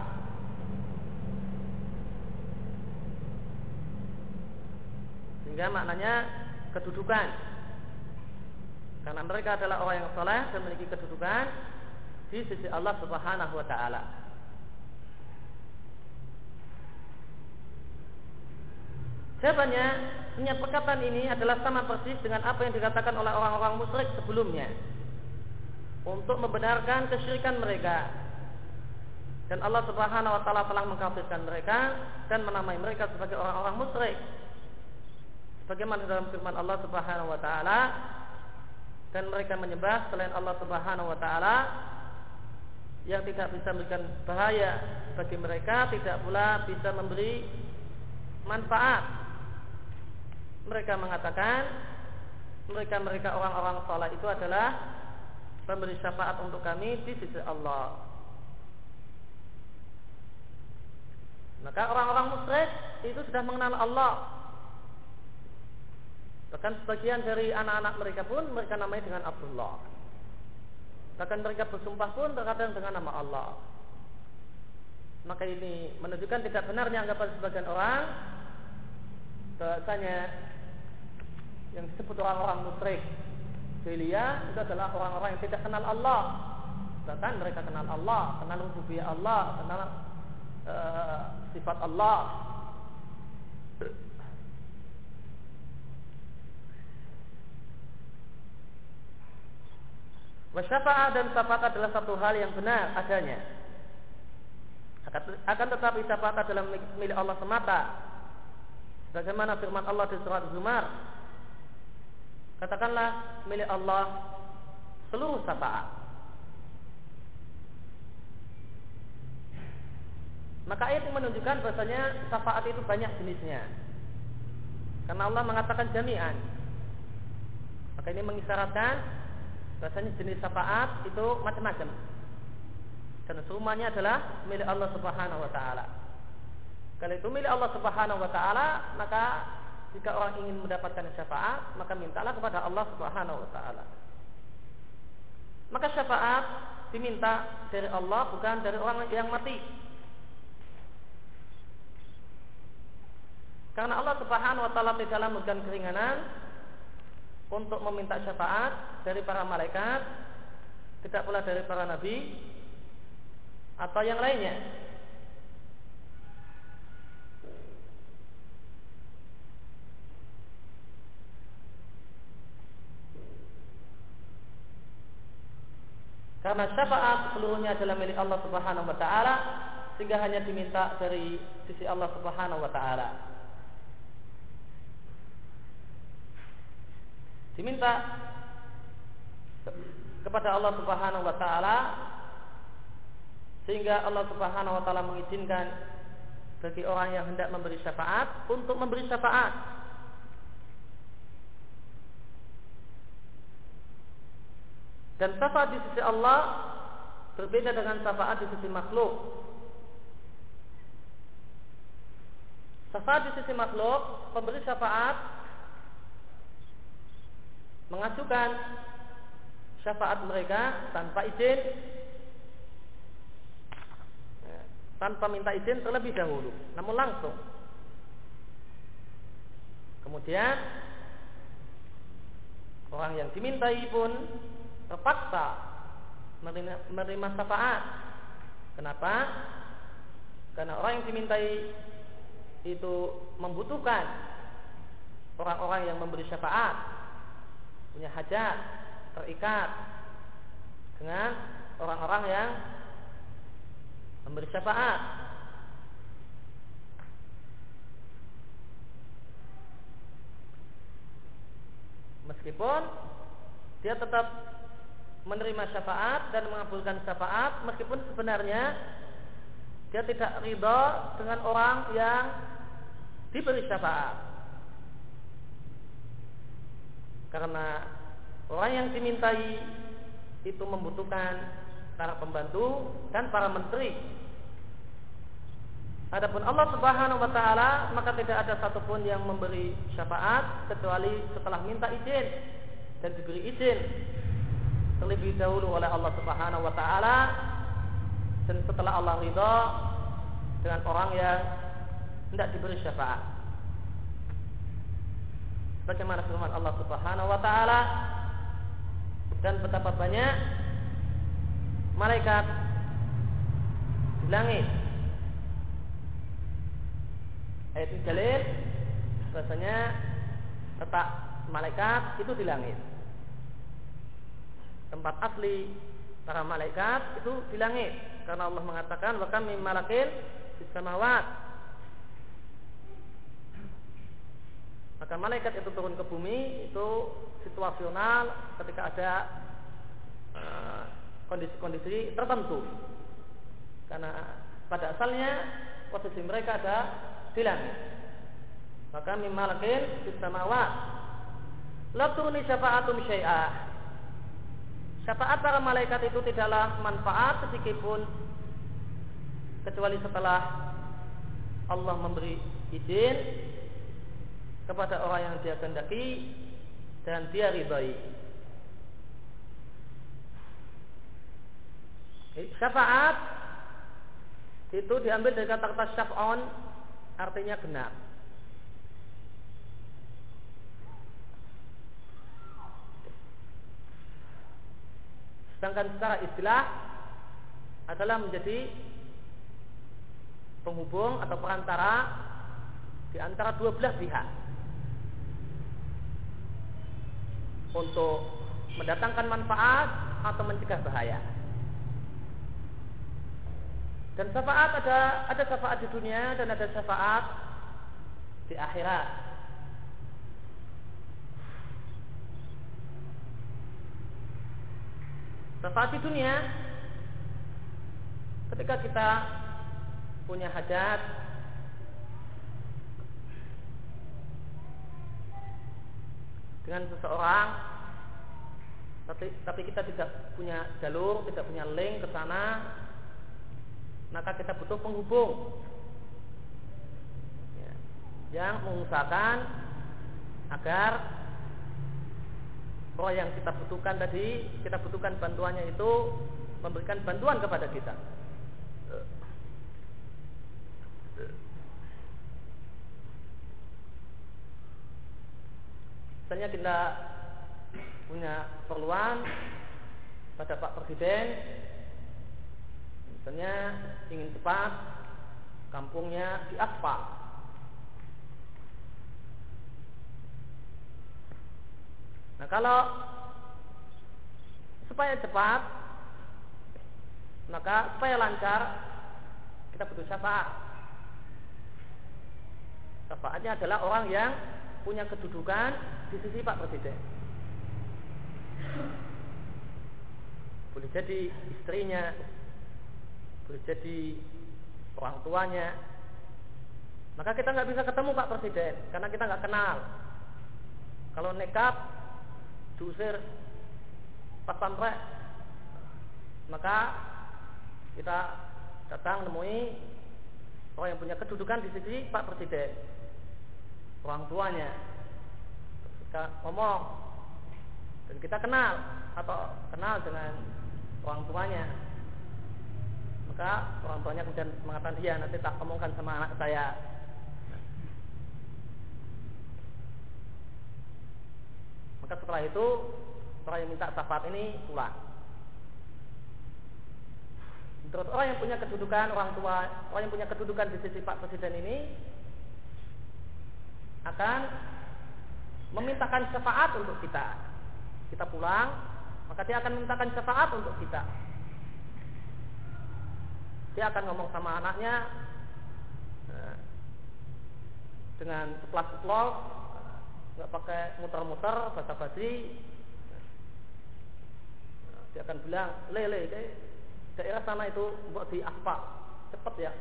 Sehingga maknanya kedudukan, karena mereka adalah orang yang saleh dan memiliki kedudukan di sisi Allah Subhanahu wa taala. Jawabannya, niat perkataan ini adalah sama persis dengan apa yang dikatakan oleh orang-orang musyrik sebelumnya untuk membenarkan kesyirikan mereka. Dan Allah Subhanahu wa taala telah mengkafirkan mereka dan menamai mereka sebagai orang-orang musyrik. Sebagaimana dalam firman Allah Subhanahu wa taala, dan mereka menyembah selain Allah Subhanahu wa taala yang tidak bisa memberikan bahaya bagi mereka, tidak pula bisa memberi manfaat. Mereka mengatakan mereka-mereka orang-orang saleh itu adalah pemberi syafaat untuk kami di sisi Allah. Maka orang-orang musyrik itu sudah mengenal Allah. Bahkan sebagian dari anak-anak mereka pun mereka namai dengan Abdullah. Bahkan mereka bersumpah pun terkadang dengan nama Allah. Maka ini menunjukkan tidak benarnya anggapan sebagian orang bahasanya yang disebut orang-orang musyrik jahiliyah itu adalah orang-orang yang tidak kenal Allah. Bahkan mereka kenal Allah, kenal rububiyah Allah, kenal uh, sifat Allah. Wasyafa'ah dan syafaat adalah satu hal yang benar adanya. Akan tetapi syafaat adalah milik Allah semata. Bagaimana firman Allah di surat Zumar, katakanlah milik Allah seluruh syafaat. Maka ayat ini menunjukkan bahasanya syafaat itu banyak jenisnya, karena Allah mengatakan jami'an. Maka ini mengisyaratkan bahasanya jenis syafaat itu macam-macam, dan semuanya adalah milik Allah Subhanahu wa taala. Kalau itu milik Allah Subhanahu wa taala, maka jika orang ingin mendapatkan syafaat, maka mintalah kepada Allah Subhanahu wa taala. Maka syafaat diminta dari Allah, bukan dari orang yang mati. Karena Allah Subhanahu wa taala tidaklah memberikan keringanan untuk meminta syafaat dari para malaikat, tidak pula dari para nabi atau yang lainnya. Karena syafaat seluruhnya adalah milik Allah Subhanahu wa taala, sehingga hanya diminta dari sisi Allah Subhanahu wa taala. Diminta kepada Allah Subhanahu wa taala, sehingga Allah Subhanahu wa taala mengizinkan bagi orang yang hendak memberi syafaat untuk memberi syafaat. Dan syafaat di sisi Allah berbeda dengan syafaat di sisi makhluk. Syafaat di sisi makhluk, pemberi syafaat mengajukan syafaat mereka tanpa izin, tanpa minta izin terlebih dahulu, namun langsung. Kemudian orang yang dimintai pun terpaksa menerima, menerima syafaat. Kenapa? Karena orang yang dimintai itu membutuhkan orang-orang yang memberi syafaat, punya hajat, terikat dengan orang-orang yang memberi syafaat. Meskipun dia tetap menerima syafaat dan mengabulkan syafaat, meskipun sebenarnya dia tidak ridha dengan orang yang diberi syafaat. Karena orang yang dimintai itu membutuhkan para pembantu dan para menteri. Adapun Allah Subhanahu wa taala, maka tidak ada satupun yang memberi syafaat kecuali setelah minta izin dan diberi izin terlebih dahulu oleh Allah Subhanahu wa taala, dan setelah Allah ridha dengan orang yang tidak diberi syafaat. Bagaimana firman Allah Subhanahu wa taala, dan betapa banyak malaikat di langit. Ayat ini dalil bahasanya letak malaikat itu di langit. Tempat asli para malaikat itu di langit, karena Allah mengatakan wa kam min malakin fis samawat. Maka malaikat itu turun ke bumi itu situasional ketika ada uh, kondisi-kondisi tertentu. Karena pada asalnya posisi mereka ada di langit. Maka min malakin fis samawat la turuni syafa'atum syai'ah. Syafaat para malaikat itu tidaklah manfaat sedikitpun kecuali setelah Allah memberi izin kepada orang yang dia kehendaki dan dia ridhai. Syafaat itu diambil dari kata-kata syaf'on, artinya genap. Sedangkan secara istilah adalah menjadi penghubung atau perantara di antara dua belah pihak untuk mendatangkan manfaat atau mencegah bahaya. Dan syafaat ada ada syafaat di dunia dan ada syafaat di akhirat. Syafaat di dunia, ketika kita punya hajat, dengan seseorang, tapi, tapi kita tidak punya jalur, tidak punya link ke sana, maka kita butuh penghubung ya, yang mengusahakan agar orang yang kita butuhkan tadi, kita butuhkan bantuannya itu memberikan bantuan kepada kita. Misalnya kita punya keperluan pada Pak Presiden, misalnya ingin cepat kampungnya diaspal. Nah, kalau supaya cepat, maka supaya lancar, kita butuh syafaat. Syafaatnya adalah orang yang punya kedudukan di sisi Pak Presiden. Boleh jadi istrinya, boleh jadi orang tuanya. Maka kita nggak bisa ketemu Pak Presiden karena kita nggak kenal. Kalau nekap diusir pas pampres, maka kita datang nemui orang yang punya kedudukan di sisi Pak Presiden, orang tuanya. Kita ngomong dan kita kenal atau kenal dengan orang tuanya, maka orang tuanya kemudian mengatakan, iya nanti tak omongkan sama anak saya. Maka setelah itu orang yang minta syafaat ini pulang. Terus orang yang punya kedudukan, orang tua, orang yang punya kedudukan di sisi Pak Presiden ini akan memintakan syafaat untuk kita. Kita pulang, maka dia akan mintakan syafaat untuk kita. Dia akan ngomong sama anaknya dengan ceplok-ceplok, nggak pakai muter-muter, basa-basi. Dia akan bilang, lele, daerah sana itu buat di aspal, cepet ya.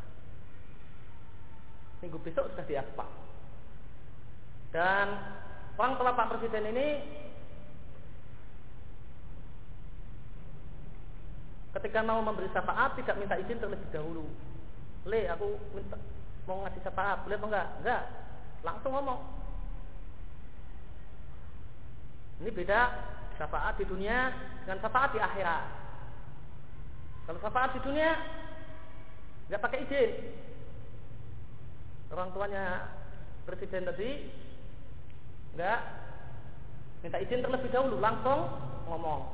Minggu besok sudah di aspal. Dan orang tua Pak Presiden ini ketika mau memberi syafaat tidak minta izin terlebih dahulu. Le, aku minta, mau ngasih syafaat, boleh apa enggak? Enggak, langsung ngomong. Ini beda syafaat di dunia dengan syafaat di akhirat. Kalau syafaat di dunia enggak pakai izin. Orang tuanya presiden tadi enggak minta izin terlebih dahulu, langsung ngomong.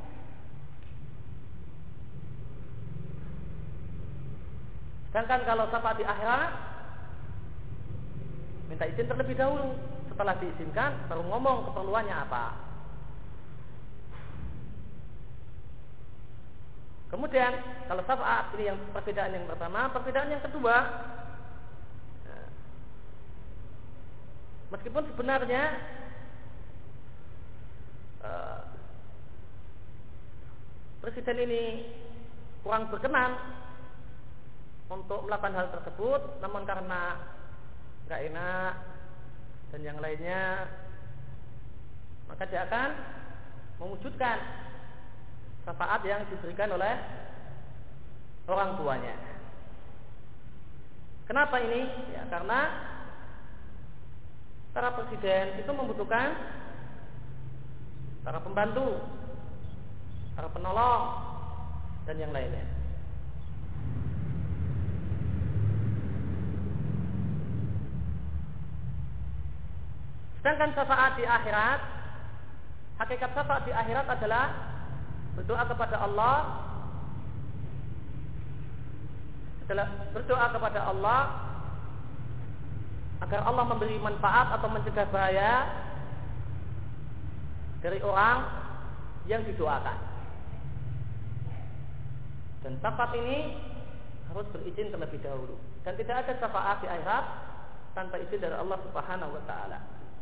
Sedangkan kalau syafaat di akhirat minta izin terlebih dahulu, setelah diizinkan baru ngomong keperluannya apa. Kemudian kalau syafaat ini yang perbedaan yang pertama, perbedaan yang kedua, nah, meskipun sebenarnya uh, presiden ini kurang berkenan untuk melakukan hal tersebut, namun karena nggak enak dan yang lainnya, maka dia akan mewujudkan syafaat yang diberikan oleh orang tuanya. Kenapa ini? Ya, karena para presiden itu membutuhkan para pembantu, para penolong, dan yang lainnya. Sedangkan syafaat di akhirat, hakikat syafaat di akhirat adalah berdoa kepada Allah, adalah berdoa kepada Allah agar Allah memberi manfaat atau mencegah bahaya dari orang yang didoakan. Dan syafaat ini harus berizin terlebih dahulu, dan tidak ada syafaat di akhirat tanpa izin dari Allah Subhanahu wa taala.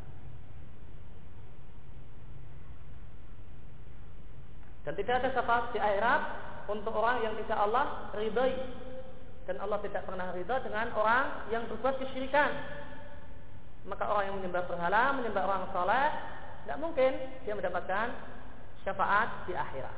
Dan tidak ada syafaat di akhirat untuk orang yang tidak Allah ridai. Dan Allah tidak pernah ridha dengan orang yang berbuat kesyirikan. Maka orang yang menyembah berhala, menyembah orang saleh, tidak mungkin dia mendapatkan syafaat di akhirat.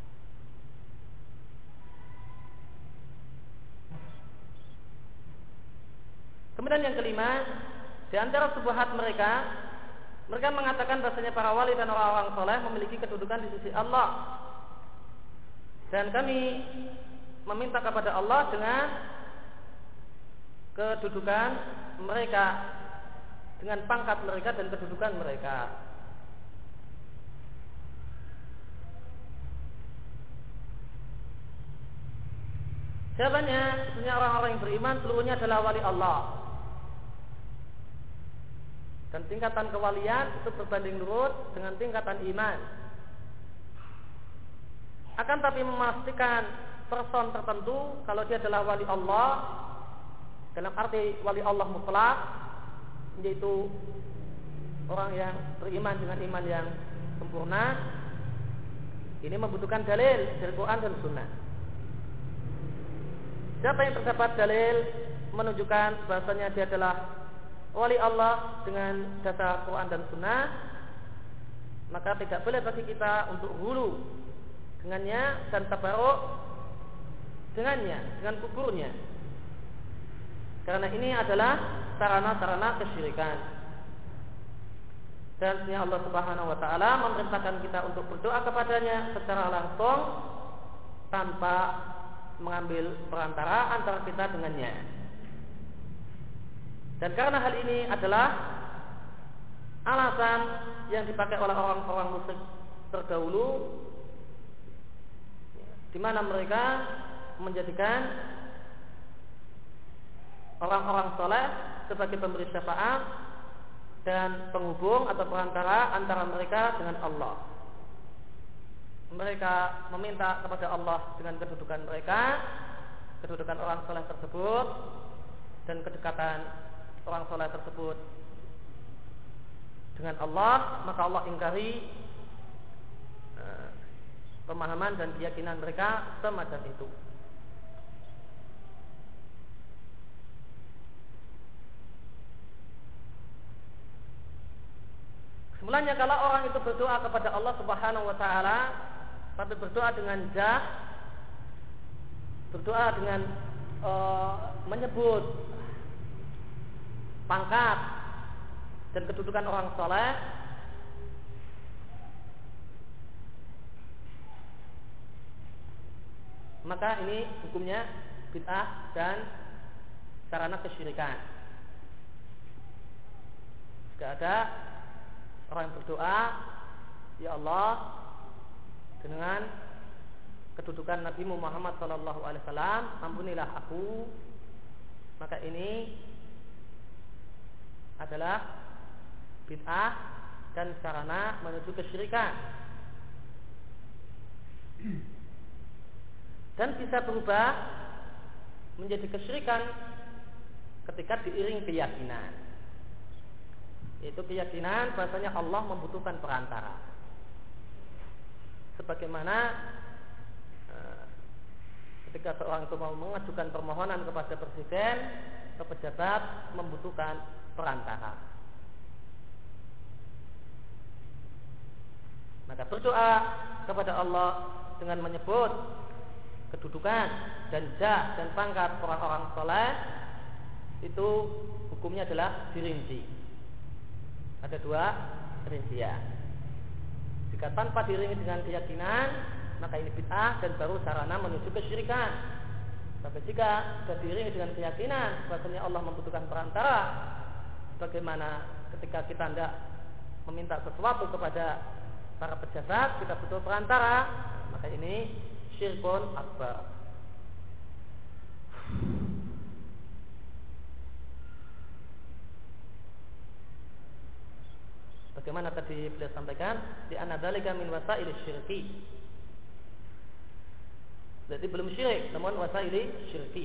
Kemudian yang kelima, di antara subuhat mereka, mereka mengatakan bahasanya para wali dan orang-orang soleh memiliki kedudukan di sisi Allah. Dan kami meminta kepada Allah dengan kedudukan mereka, dengan pangkat mereka dan kedudukan mereka. Jawabannya, sebenarnya orang-orang yang beriman seluruhnya adalah wali Allah. Dan tingkatan kewalian itu berbanding lurus dengan tingkatan iman. Akan tapi memastikan person tertentu kalau dia adalah wali Allah dalam arti wali Allah mutlak, yaitu orang yang beriman dengan iman yang sempurna, ini membutuhkan dalil dari Quran dan Sunnah. Siapa yang terdapat dalil menunjukkan bahasanya dia adalah wali Allah dengan dasar Quran dan Sunnah, maka tidak boleh bagi kita untuk hulu dengannya dan tabaruk dengannya, dengan kuburnya, karena ini adalah sarana-sarana kesyirikan. Dan sebenarnya Allah Subhanahu wa taala memerintahkan kita untuk berdoa kepadanya secara langsung tanpa mengambil perantara antara kita dengannya. Dan karena hal ini adalah alasan yang dipakai oleh orang-orang musyrik terdahulu, di mana mereka menjadikan orang-orang soleh sebagai pemberi syafaat dan penghubung atau perantara antara mereka dengan Allah. mereka meminta kepada Allah dengan kedudukan mereka, kedudukan orang soleh tersebut, dan kedekatan orang soleh tersebut dengan Allah, maka Allah ingkari uh, pemahaman dan keyakinan mereka semacam itu. Semulanya kalau orang itu berdoa kepada Allah Subhanahu wa taala, tapi berdoa dengan jah, berdoa dengan uh, menyebut pangkat dan kedudukan orang soleh, maka ini hukumnya bid'ah dan sarana kesyirikan. Jika ada orang yang berdoa, ya Allah, dengan kedudukan Nabi Muhammad Sallallahu Alaihi Wasallam, ampunilah aku, maka ini adalah bid'ah dan sarana menuju kesyirikan, dan bisa berubah menjadi kesyirikan ketika diiring keyakinan, yaitu keyakinan bahasanya Allah membutuhkan perantara, sebagaimana eh, ketika seorang itu mau mengajukan permohonan kepada presiden atau pejabat membutuhkan perantara. Maka berdoa kepada Allah dengan menyebut kedudukan dan jah dan pangkat orang-orang soleh itu hukumnya adalah dirinci. Ada dua rincian. Jika tanpa diiringi dengan keyakinan, maka ini bid'ah dan baru sarana menuju kesyirikan. Tapi jika sudah diiringi dengan keyakinan bahwasanya Allah membutuhkan perantara, bagaimana ketika kita hendak meminta sesuatu kepada para pejabat, kita butuh perantara, maka ini syirkun akbar. Bagaimana tadi beliau sampaikan, di anna dzalika min wasaili syirki. Jadi belum syirik, namun wasaili syirki.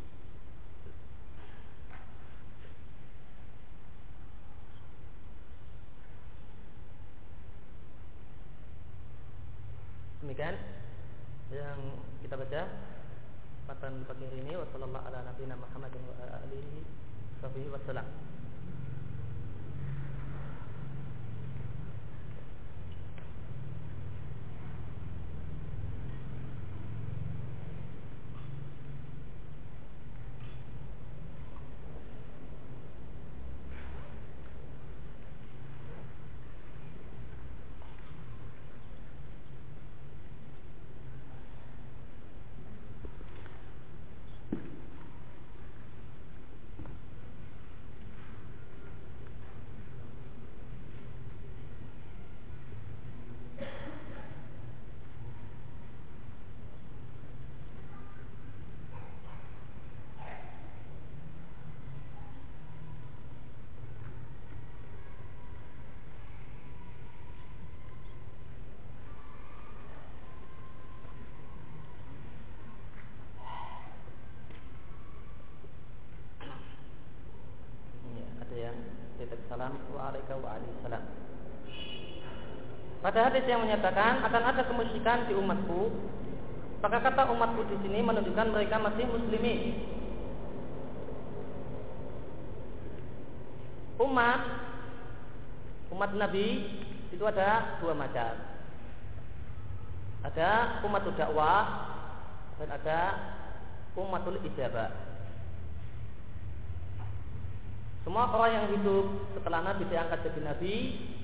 Demikian yang kita baca pada pagi hari ini. Wassallallahu ala nabiyina Muhammadin wa alihi wasallam. Waalaikumsalam. Pada hadis yang menyatakan akan ada kemusyrikan di umatku, maka kata umatku di sini menunjukkan mereka masih muslimin. Umat umat Nabi itu ada dua macam. Ada umatul dakwah dan ada umatul ijabah. Semua orang yang hidup setelah Nabi diangkat jadi Nabi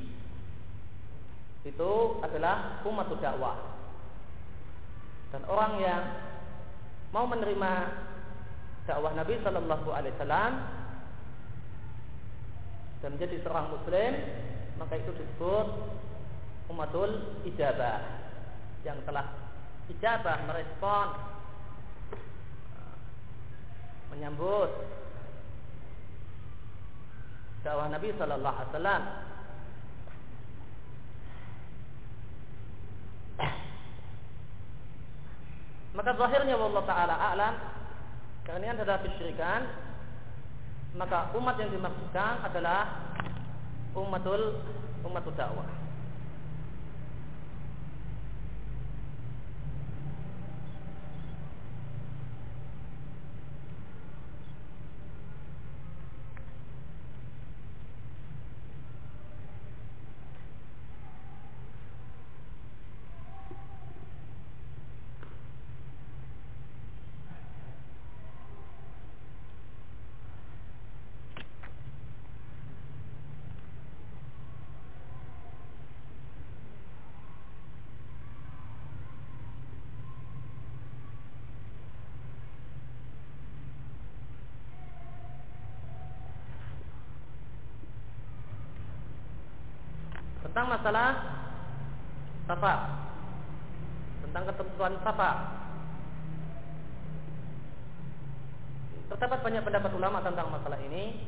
itu adalah umatul dakwah. Dan orang yang mau menerima dakwah Nabi Sallallahu Alaihi Wasallam dan menjadi seorang Muslim, maka itu disebut umatul ijabah, yang telah ijabah, merespon, menyambut dakwah Nabi Sallallahu Alaihi Wasallam. Maka zahirnya wallahu taala a'lam, karena ini adalah kesyirikan, maka umat yang dimaksudkan adalah ummatul ummatul dakwah. Tentang masalah safar, tentang ketentuan safar, terdapat banyak pendapat ulama tentang masalah ini,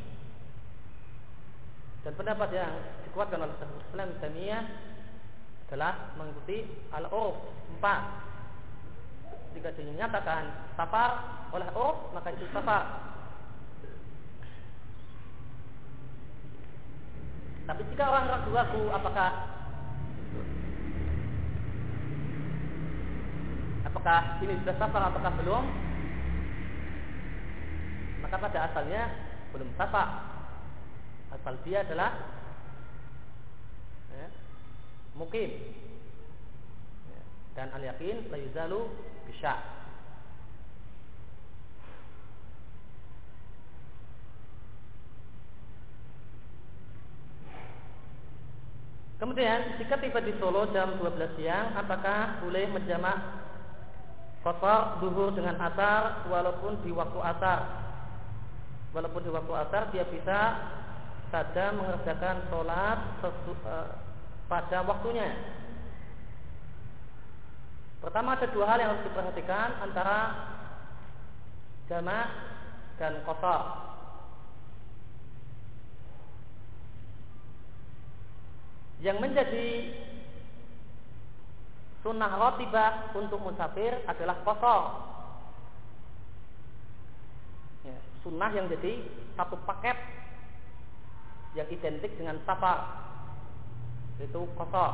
dan pendapat yang dikuatkan oleh Syekhul Islam Ibnu Taimiyah adalah mengikuti al-urf empat. Jika dinyatakan safar oleh urf, maka itu safar. Tapi jika orang ragu-ragu apakah apakah ini sudah safar ataukah belum, maka pada asalnya belum safar. Asal dia adalah ya, mukim, ya, dan al-yakin la yuzalu bisya'. Kemudian jika tiba di Solo jam dua belas siang, apakah boleh menjamak qashar zuhur dengan asar walaupun di waktu asar? Walaupun di waktu asar dia bisa saja mengerjakan sholat sesu, uh, pada waktunya. Pertama, ada dua hal yang harus diperhatikan antara jamak dan qashar. Yang menjadi sunnah ratibah untuk musafir adalah qashar. Ya, sunnah yang jadi satu paket yang identik dengan safar, yaitu qashar.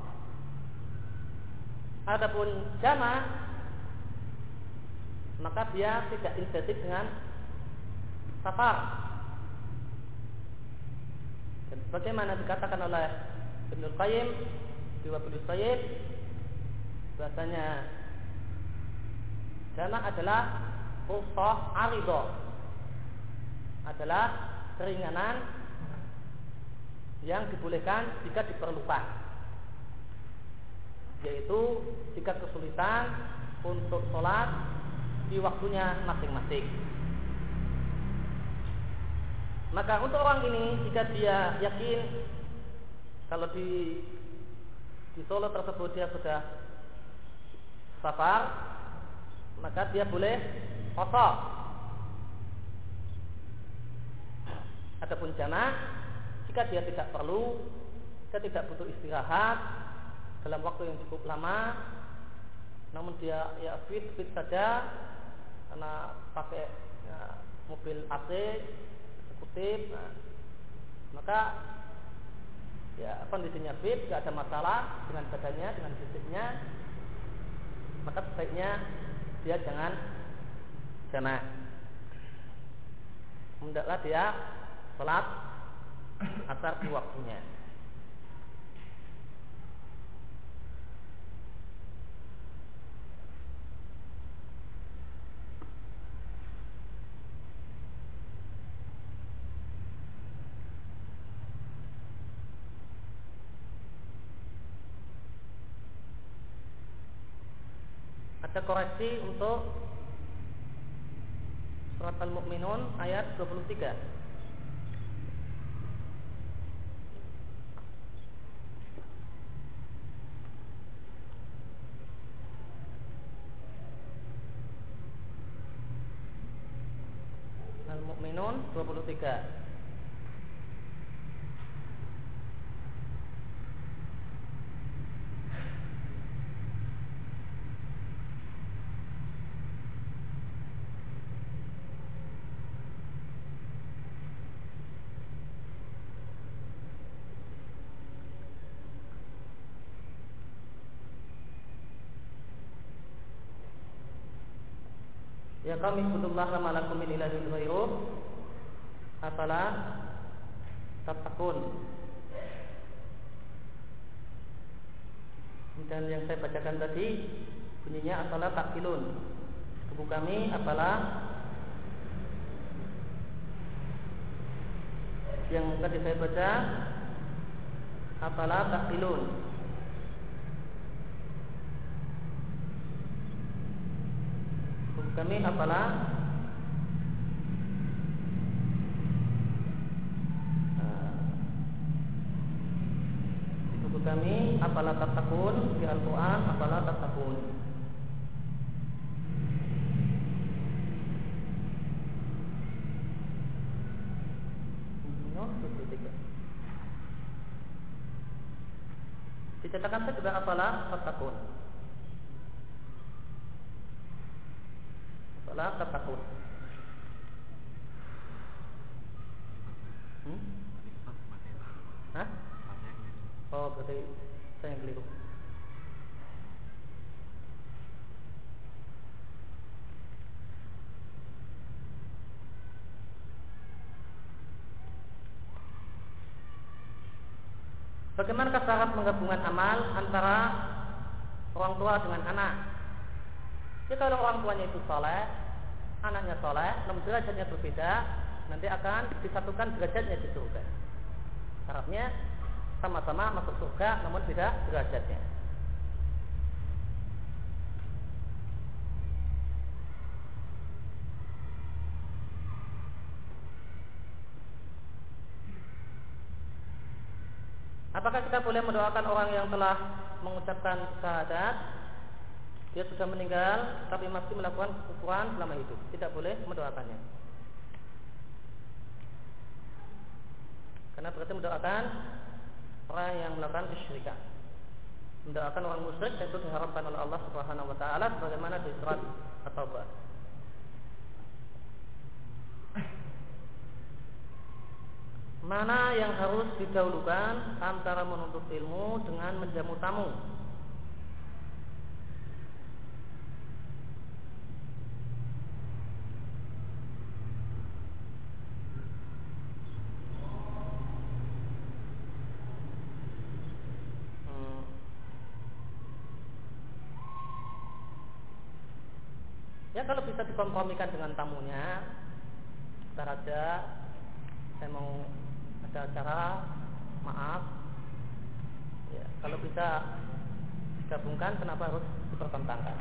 Adapun jamak, maka dia tidak identik dengan safar. Dan bagaimana dikatakan oleh Ibnul Qayyim di Wabilus Sayyid, bahasanya jamak adalah rukhsah aridah, adalah keringanan yang dibolehkan jika diperlukan, yaitu jika kesulitan untuk sholat di waktunya masing-masing. Maka untuk orang ini, jika dia yakin kalau di di Solo tersebut dia sudah safar, maka dia boleh qashar. Adapun jamak, jika dia tidak perlu, dia tidak butuh istirahat dalam waktu yang cukup lama, namun dia ya fit fit saja karena pakai ya, mobil A C eksekutif, nah, maka ya kondisinya fit, tidak ada masalah dengan badannya, dengan fisiknya, maka sebaiknya dia jangan jamak. Hendaklah dia salat asar di waktunya. Ada koreksi untuk surat Al-Mu'minun ayat dua puluh tiga. Al-Mu'minun dua puluh tiga. Ya qaumi ibudullaha ma lakum min ilahin ghairuh afala tattaqun. Dan yang saya bacakan tadi bunyinya afala taqilun. Buku kami apalah yang tadi saya baca apalah taqilun. Buku kami apalah di buku kami apalah tattaqun, di Al-Quran apalah tattaqun. Dicetakan saya juga apalah tattaqun. Apalah tattaqun. Hmm? Hah? Oh, berarti saya yang keliru. Bagaimanakah syarat menggabungkan amal antara orang tua dengan anak? Ya kalau orang tuanya itu soleh, anaknya soleh, namun derajatnya berbeda, nanti akan disatukan derajatnya di surga. Syaratnya sama-sama masuk surga, namun beda derajatnya. Apakah kita boleh mendoakan orang yang telah mengucapkan syahadat, dia sudah meninggal tapi masih melakukan kekufuran selama hidup? Tidak boleh mendoakannya, karena berarti mendoakan orang yang melakukan kesyirikan. Mendoakan orang musyrik itu diharapkan oleh Allah Subhanahu wa taala sebagaimana di surat At-Taubah. Mana yang harus didahulukan antara menuntut ilmu dengan menjamu tamu? Hmm. Ya kalau bisa dikompromikan dengan tamunya, ntar aja saya mau ada acara, maaf ya, kalau bisa digabungkan, kenapa harus dipertentangkan?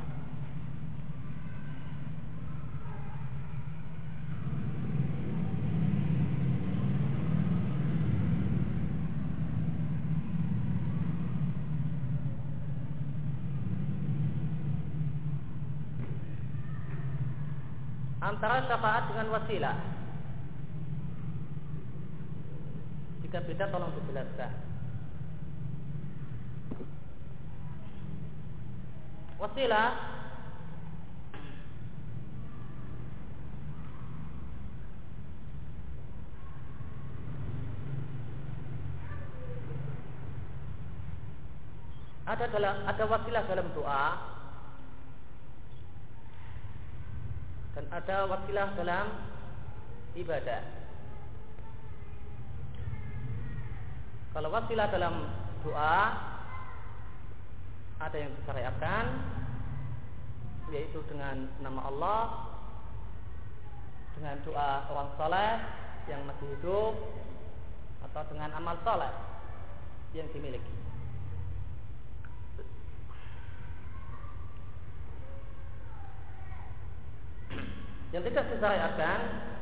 Antara syafaat dengan wasilah, jika beda tolong dijelaskan. Wasilah ada dalam ada wasilah dalam doa dan ada wasilah dalam ibadah. Kalau wasilah dalam doa ada yang disyariatkan, yaitu dengan nama Allah, dengan doa orang saleh yang masih hidup, atau dengan amal saleh yang dimiliki. Yang tidak disyariatkan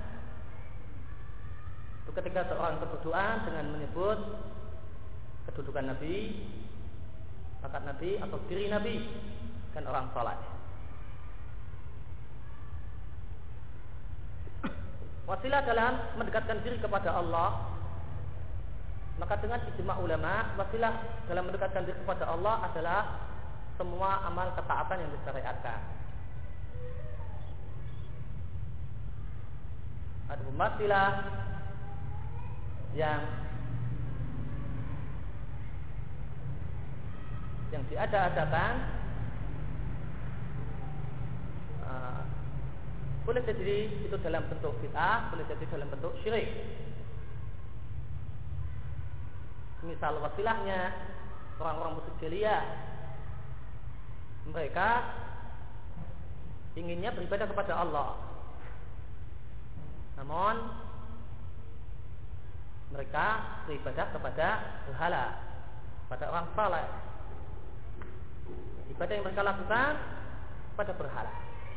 itu ketika seorang berdoa dengan menyebut kedudukan Nabi, bakat Nabi atau diri Nabi dan orang saleh. Wasilah dalam mendekatkan diri kepada Allah, maka dengan ijma' ulama, wasilah dalam mendekatkan diri kepada Allah adalah semua amal ketaatan yang disyariatkan. Ada wasilah yang yang diada-adakan uh, Boleh jadi itu dalam bentuk bid'ah, boleh jadi dalam bentuk syirik. Misal wasilahnya orang-orang musyrik jahiliyah, mereka inginnya beribadah kepada Allah, namun mereka beribadah kepada berhala, pada orang saleh. Ibadah yang mereka lakukan pada berhala,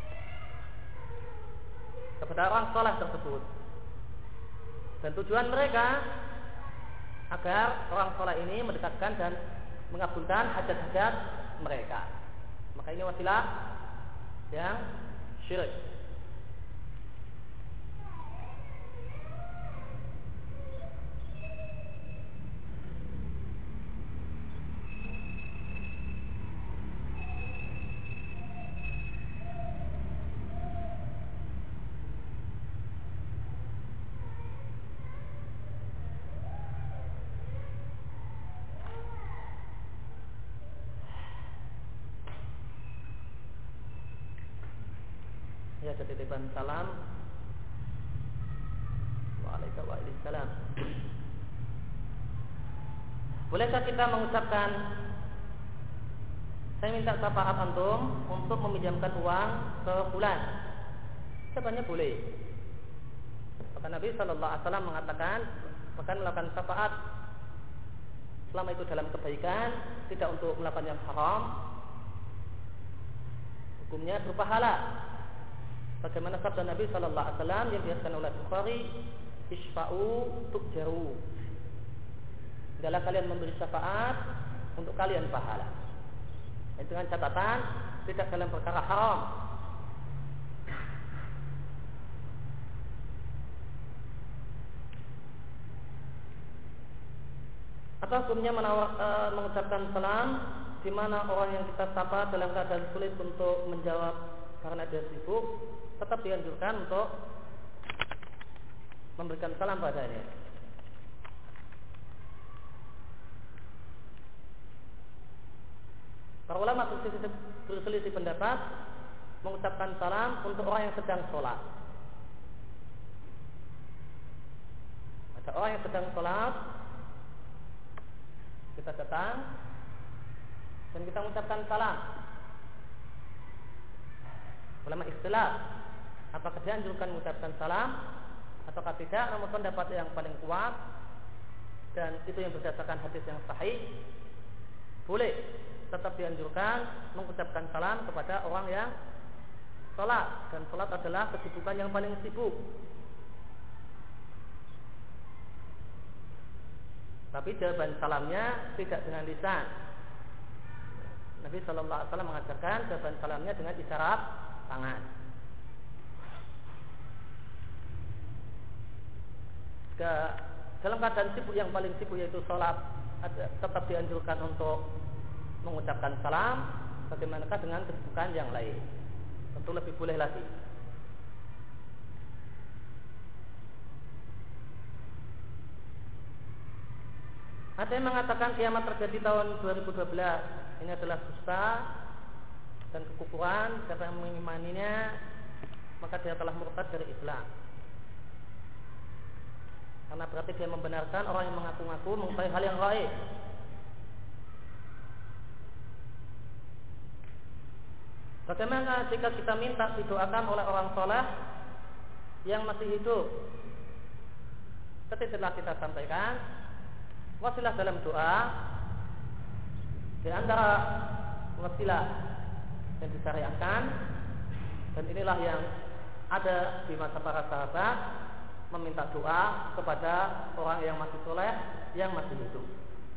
kepada orang saleh tersebut, dan tujuan mereka agar orang saleh ini mendekatkan dan mengabulkan hajat-hajat mereka. Maka ini wasilah yang syirik. Ya, titipan salam. Waalaikumsalam. Bolehkah kita mengucapkan, saya minta syafaat antum untuk meminjamkan uang ke fulan? Jawabannya boleh. Maka Nabi Shallallahu Alaihi Wasallam mengatakan, bahkan melakukan syafaat selama itu dalam kebaikan, tidak untuk melakukan yang haram, hukumnya berpahala. Bagaimana sabda Nabi Shallallahu Alaihi Wasallam yang diriwayatkan oleh Bukhari, isfa'u tu'jaru. Adalah kalian memberi syafaat untuk kalian pahala. Dengan catatan tidak dalam perkara haram. Atau hukumnya menawar, e, mengucapkan salam di mana orang yang kita sapa dalam keadaan sulit untuk menjawab karena dia sibuk, tetap dianjurkan untuk memberikan salam padanya. Para ulama berselisih pendapat mengucapkan salam untuk orang yang sedang sholat. Ada orang yang sedang sholat, kita datang dan kita mengucapkan salam. Ulama istilah, apakah dianjurkan mengucapkan salam ataukah tidak? Namun pendapat yang paling kuat, dan itu yang berdasarkan hadis yang sahih, boleh tetap dianjurkan mengucapkan salam kepada orang yang sholat, dan sholat adalah kesibukan yang paling sibuk. Tapi jawaban salamnya tidak dengan lisan. Nabi Shallallahu Alaihi Wasallam mengajarkan jawaban salamnya dengan isyarat tangan. Ke, dalam keadaan sibuk yang paling sibuk yaitu sholat, tetap dianjurkan untuk mengucapkan salam. Bagaimanakah dengan kesibukan yang lain? Tentu lebih boleh lagi. Ada yang mengatakan kiamat terjadi tahun dua ribu dua belas. Ini adalah dusta dan kekufuran. Siapa yang mengimaninya, maka dia telah murtad dari Islam. Karena berarti dia membenarkan orang yang mengaku-ngaku mengetahui hal yang gaib. Bagaimana jika kita minta didoakan oleh orang soleh yang masih hidup? Seperti telah kita sampaikan, wasilah dalam doa di antara wasilah yang disyariatkan, dan inilah yang ada di masa para sahabat, meminta doa kepada orang yang masih soleh, yang masih hidup.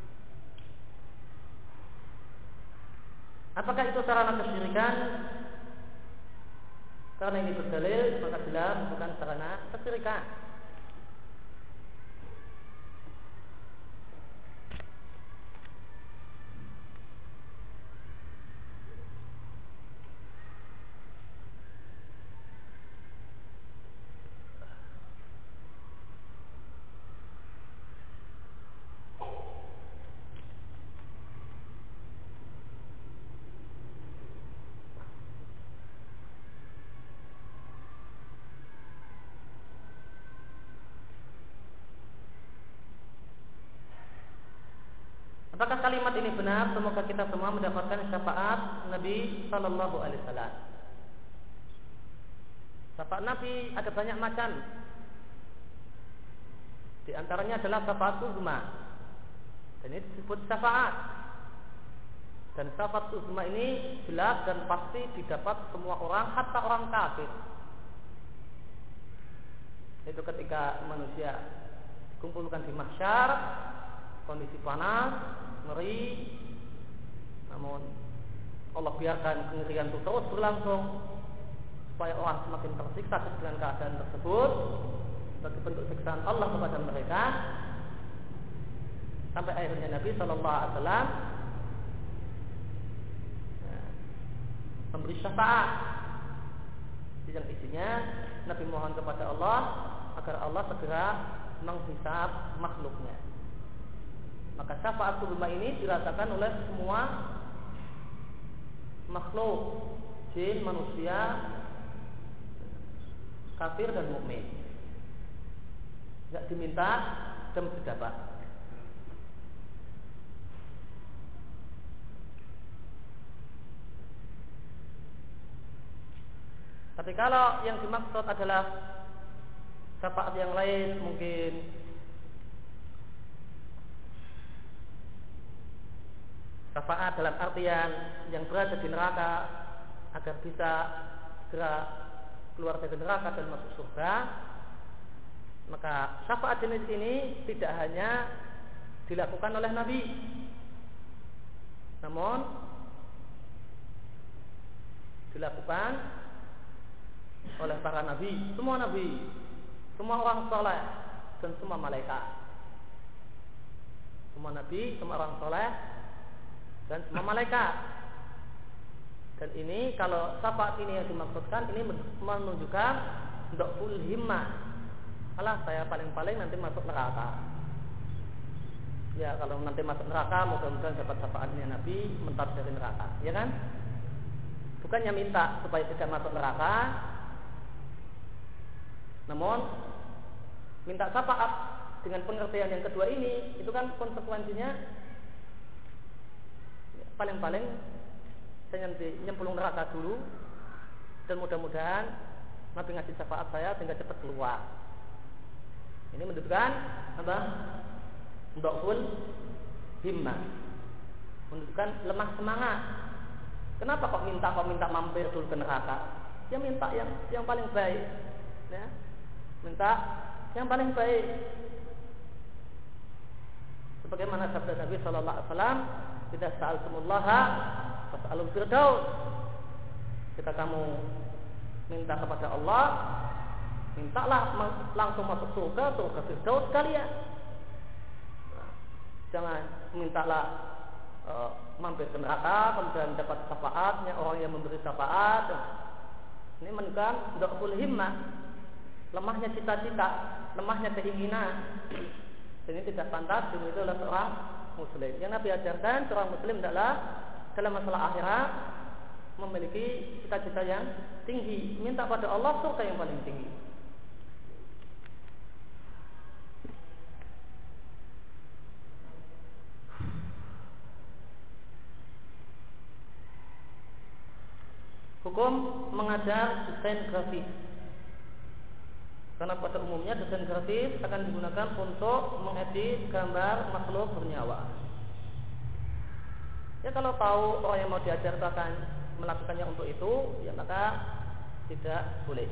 Apakah itu sarana kesyirikan? Karena ini berdalil, maka jelas bukan sarana kesyirikan. Apakah kalimat ini benar? Semoga kita semua mendapatkan syafaat Nabi Sallallahu Alaihi Wasallam. Syafaat Nabi ada banyak macam. Di antaranya adalah syafaat uzma. Dan ini disebut syafaat. Dan syafaat uzma ini jelas dan pasti didapat semua orang, hatta orang kafir. Itu ketika manusia dikumpulkan di mahsyar, kondisi panas, ngeri, namun Allah biarkan kengerian itu terus berlangsung supaya orang semakin tersiksa dengan keadaan tersebut sebagai bentuk siksaan Allah kepada mereka, sampai akhirnya Nabi Sallallahu Alaihi Wasallam memberi syafaat yang isinya Nabi mohon kepada Allah agar Allah segera menghisab makhluknya. Maka syafaat uzma ini dirasakan oleh semua makhluk, jin, manusia, kafir dan mukmin. Tidak diminta dan didapat. Tapi kalau yang dimaksud adalah syafaat yang lain, mungkin syafaat dalam artian yang berada di neraka agar bisa segera keluar dari neraka dan masuk surga, maka syafaat jenis ini tidak hanya dilakukan oleh Nabi, namun dilakukan oleh para Nabi, semua Nabi, semua orang soleh dan semua malaikat. Semua Nabi, semua orang soleh dan semua malaikat. Dan ini kalau syafaat ini yang dimaksudkan, ini menunjukkan dhaful himmah. Alah, saya paling-paling nanti masuk neraka. Ya, kalau nanti masuk neraka mudah-mudahan dapat syafaatnya Nabi, mentar dari neraka, ya kan? Bukannya minta supaya tidak masuk neraka, namun minta syafaat dengan pengertian yang kedua ini, itu kan konsekuensinya paling-paling saya nanti nyemplung neraka dulu, dan mudah-mudahan Nabi ngasih syafaat saya sehingga cepat keluar. Ini menunjukkan apa? Dhaful himmah, menunjukkan lemah semangat. Kenapa kok minta kok minta mampir dulu ke neraka? Ya minta yang yang paling baik, ya. Minta yang paling baik. Sebagaimana sabda Nabi Sallallahu Alaihi Wasallam, "Idza sa'altumullaha fas'alul firdaus." Jika kamu minta kepada Allah, mintalah langsung masuk surga, surga firdaus kalian. Nah, jangan mintalah e, mampir ke neraka kemudian dapat syafaatnya orang yang memberi syafaat. Ini menunjukkan dhaful himmah, lemahnya cita-cita, lemahnya keinginan. Ini tidak pantas dimiliki oleh seorang muslim. Yang Nabi ajarkan seorang muslim adalah dalam masalah akhirat memiliki cita-cita yang tinggi, minta pada Allah surga yang paling tinggi. Hukum mengajar desain grafis. Karena pada umumnya desain grafis akan digunakan untuk mengedit gambar makhluk bernyawa. Ya kalau tahu orang yang mau diajar itu akan melakukannya untuk itu, ya maka tidak boleh.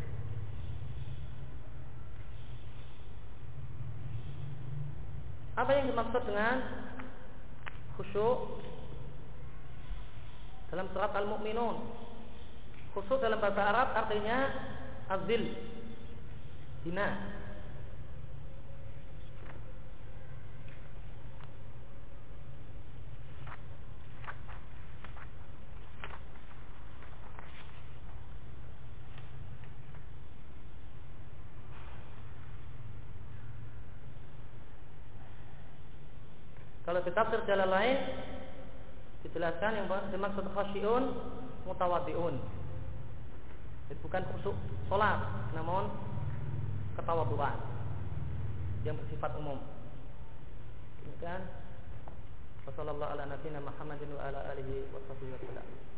Apa yang dimaksud dengan khusyuk dalam surat Al-Mu'minun? Khusyuk dalam bahasa Arab artinya azil, hina. Kalau di tafsir jalan lain dijelaskan yang dimaksud khasyiun mutawaddiun. Itu bukan khusyuk salat, namun ketawaduan yang bersifat umum. Demikian Wassallallahu ala nabiyyina Muhammadin wa ala alihi wa sahbihi wasallam.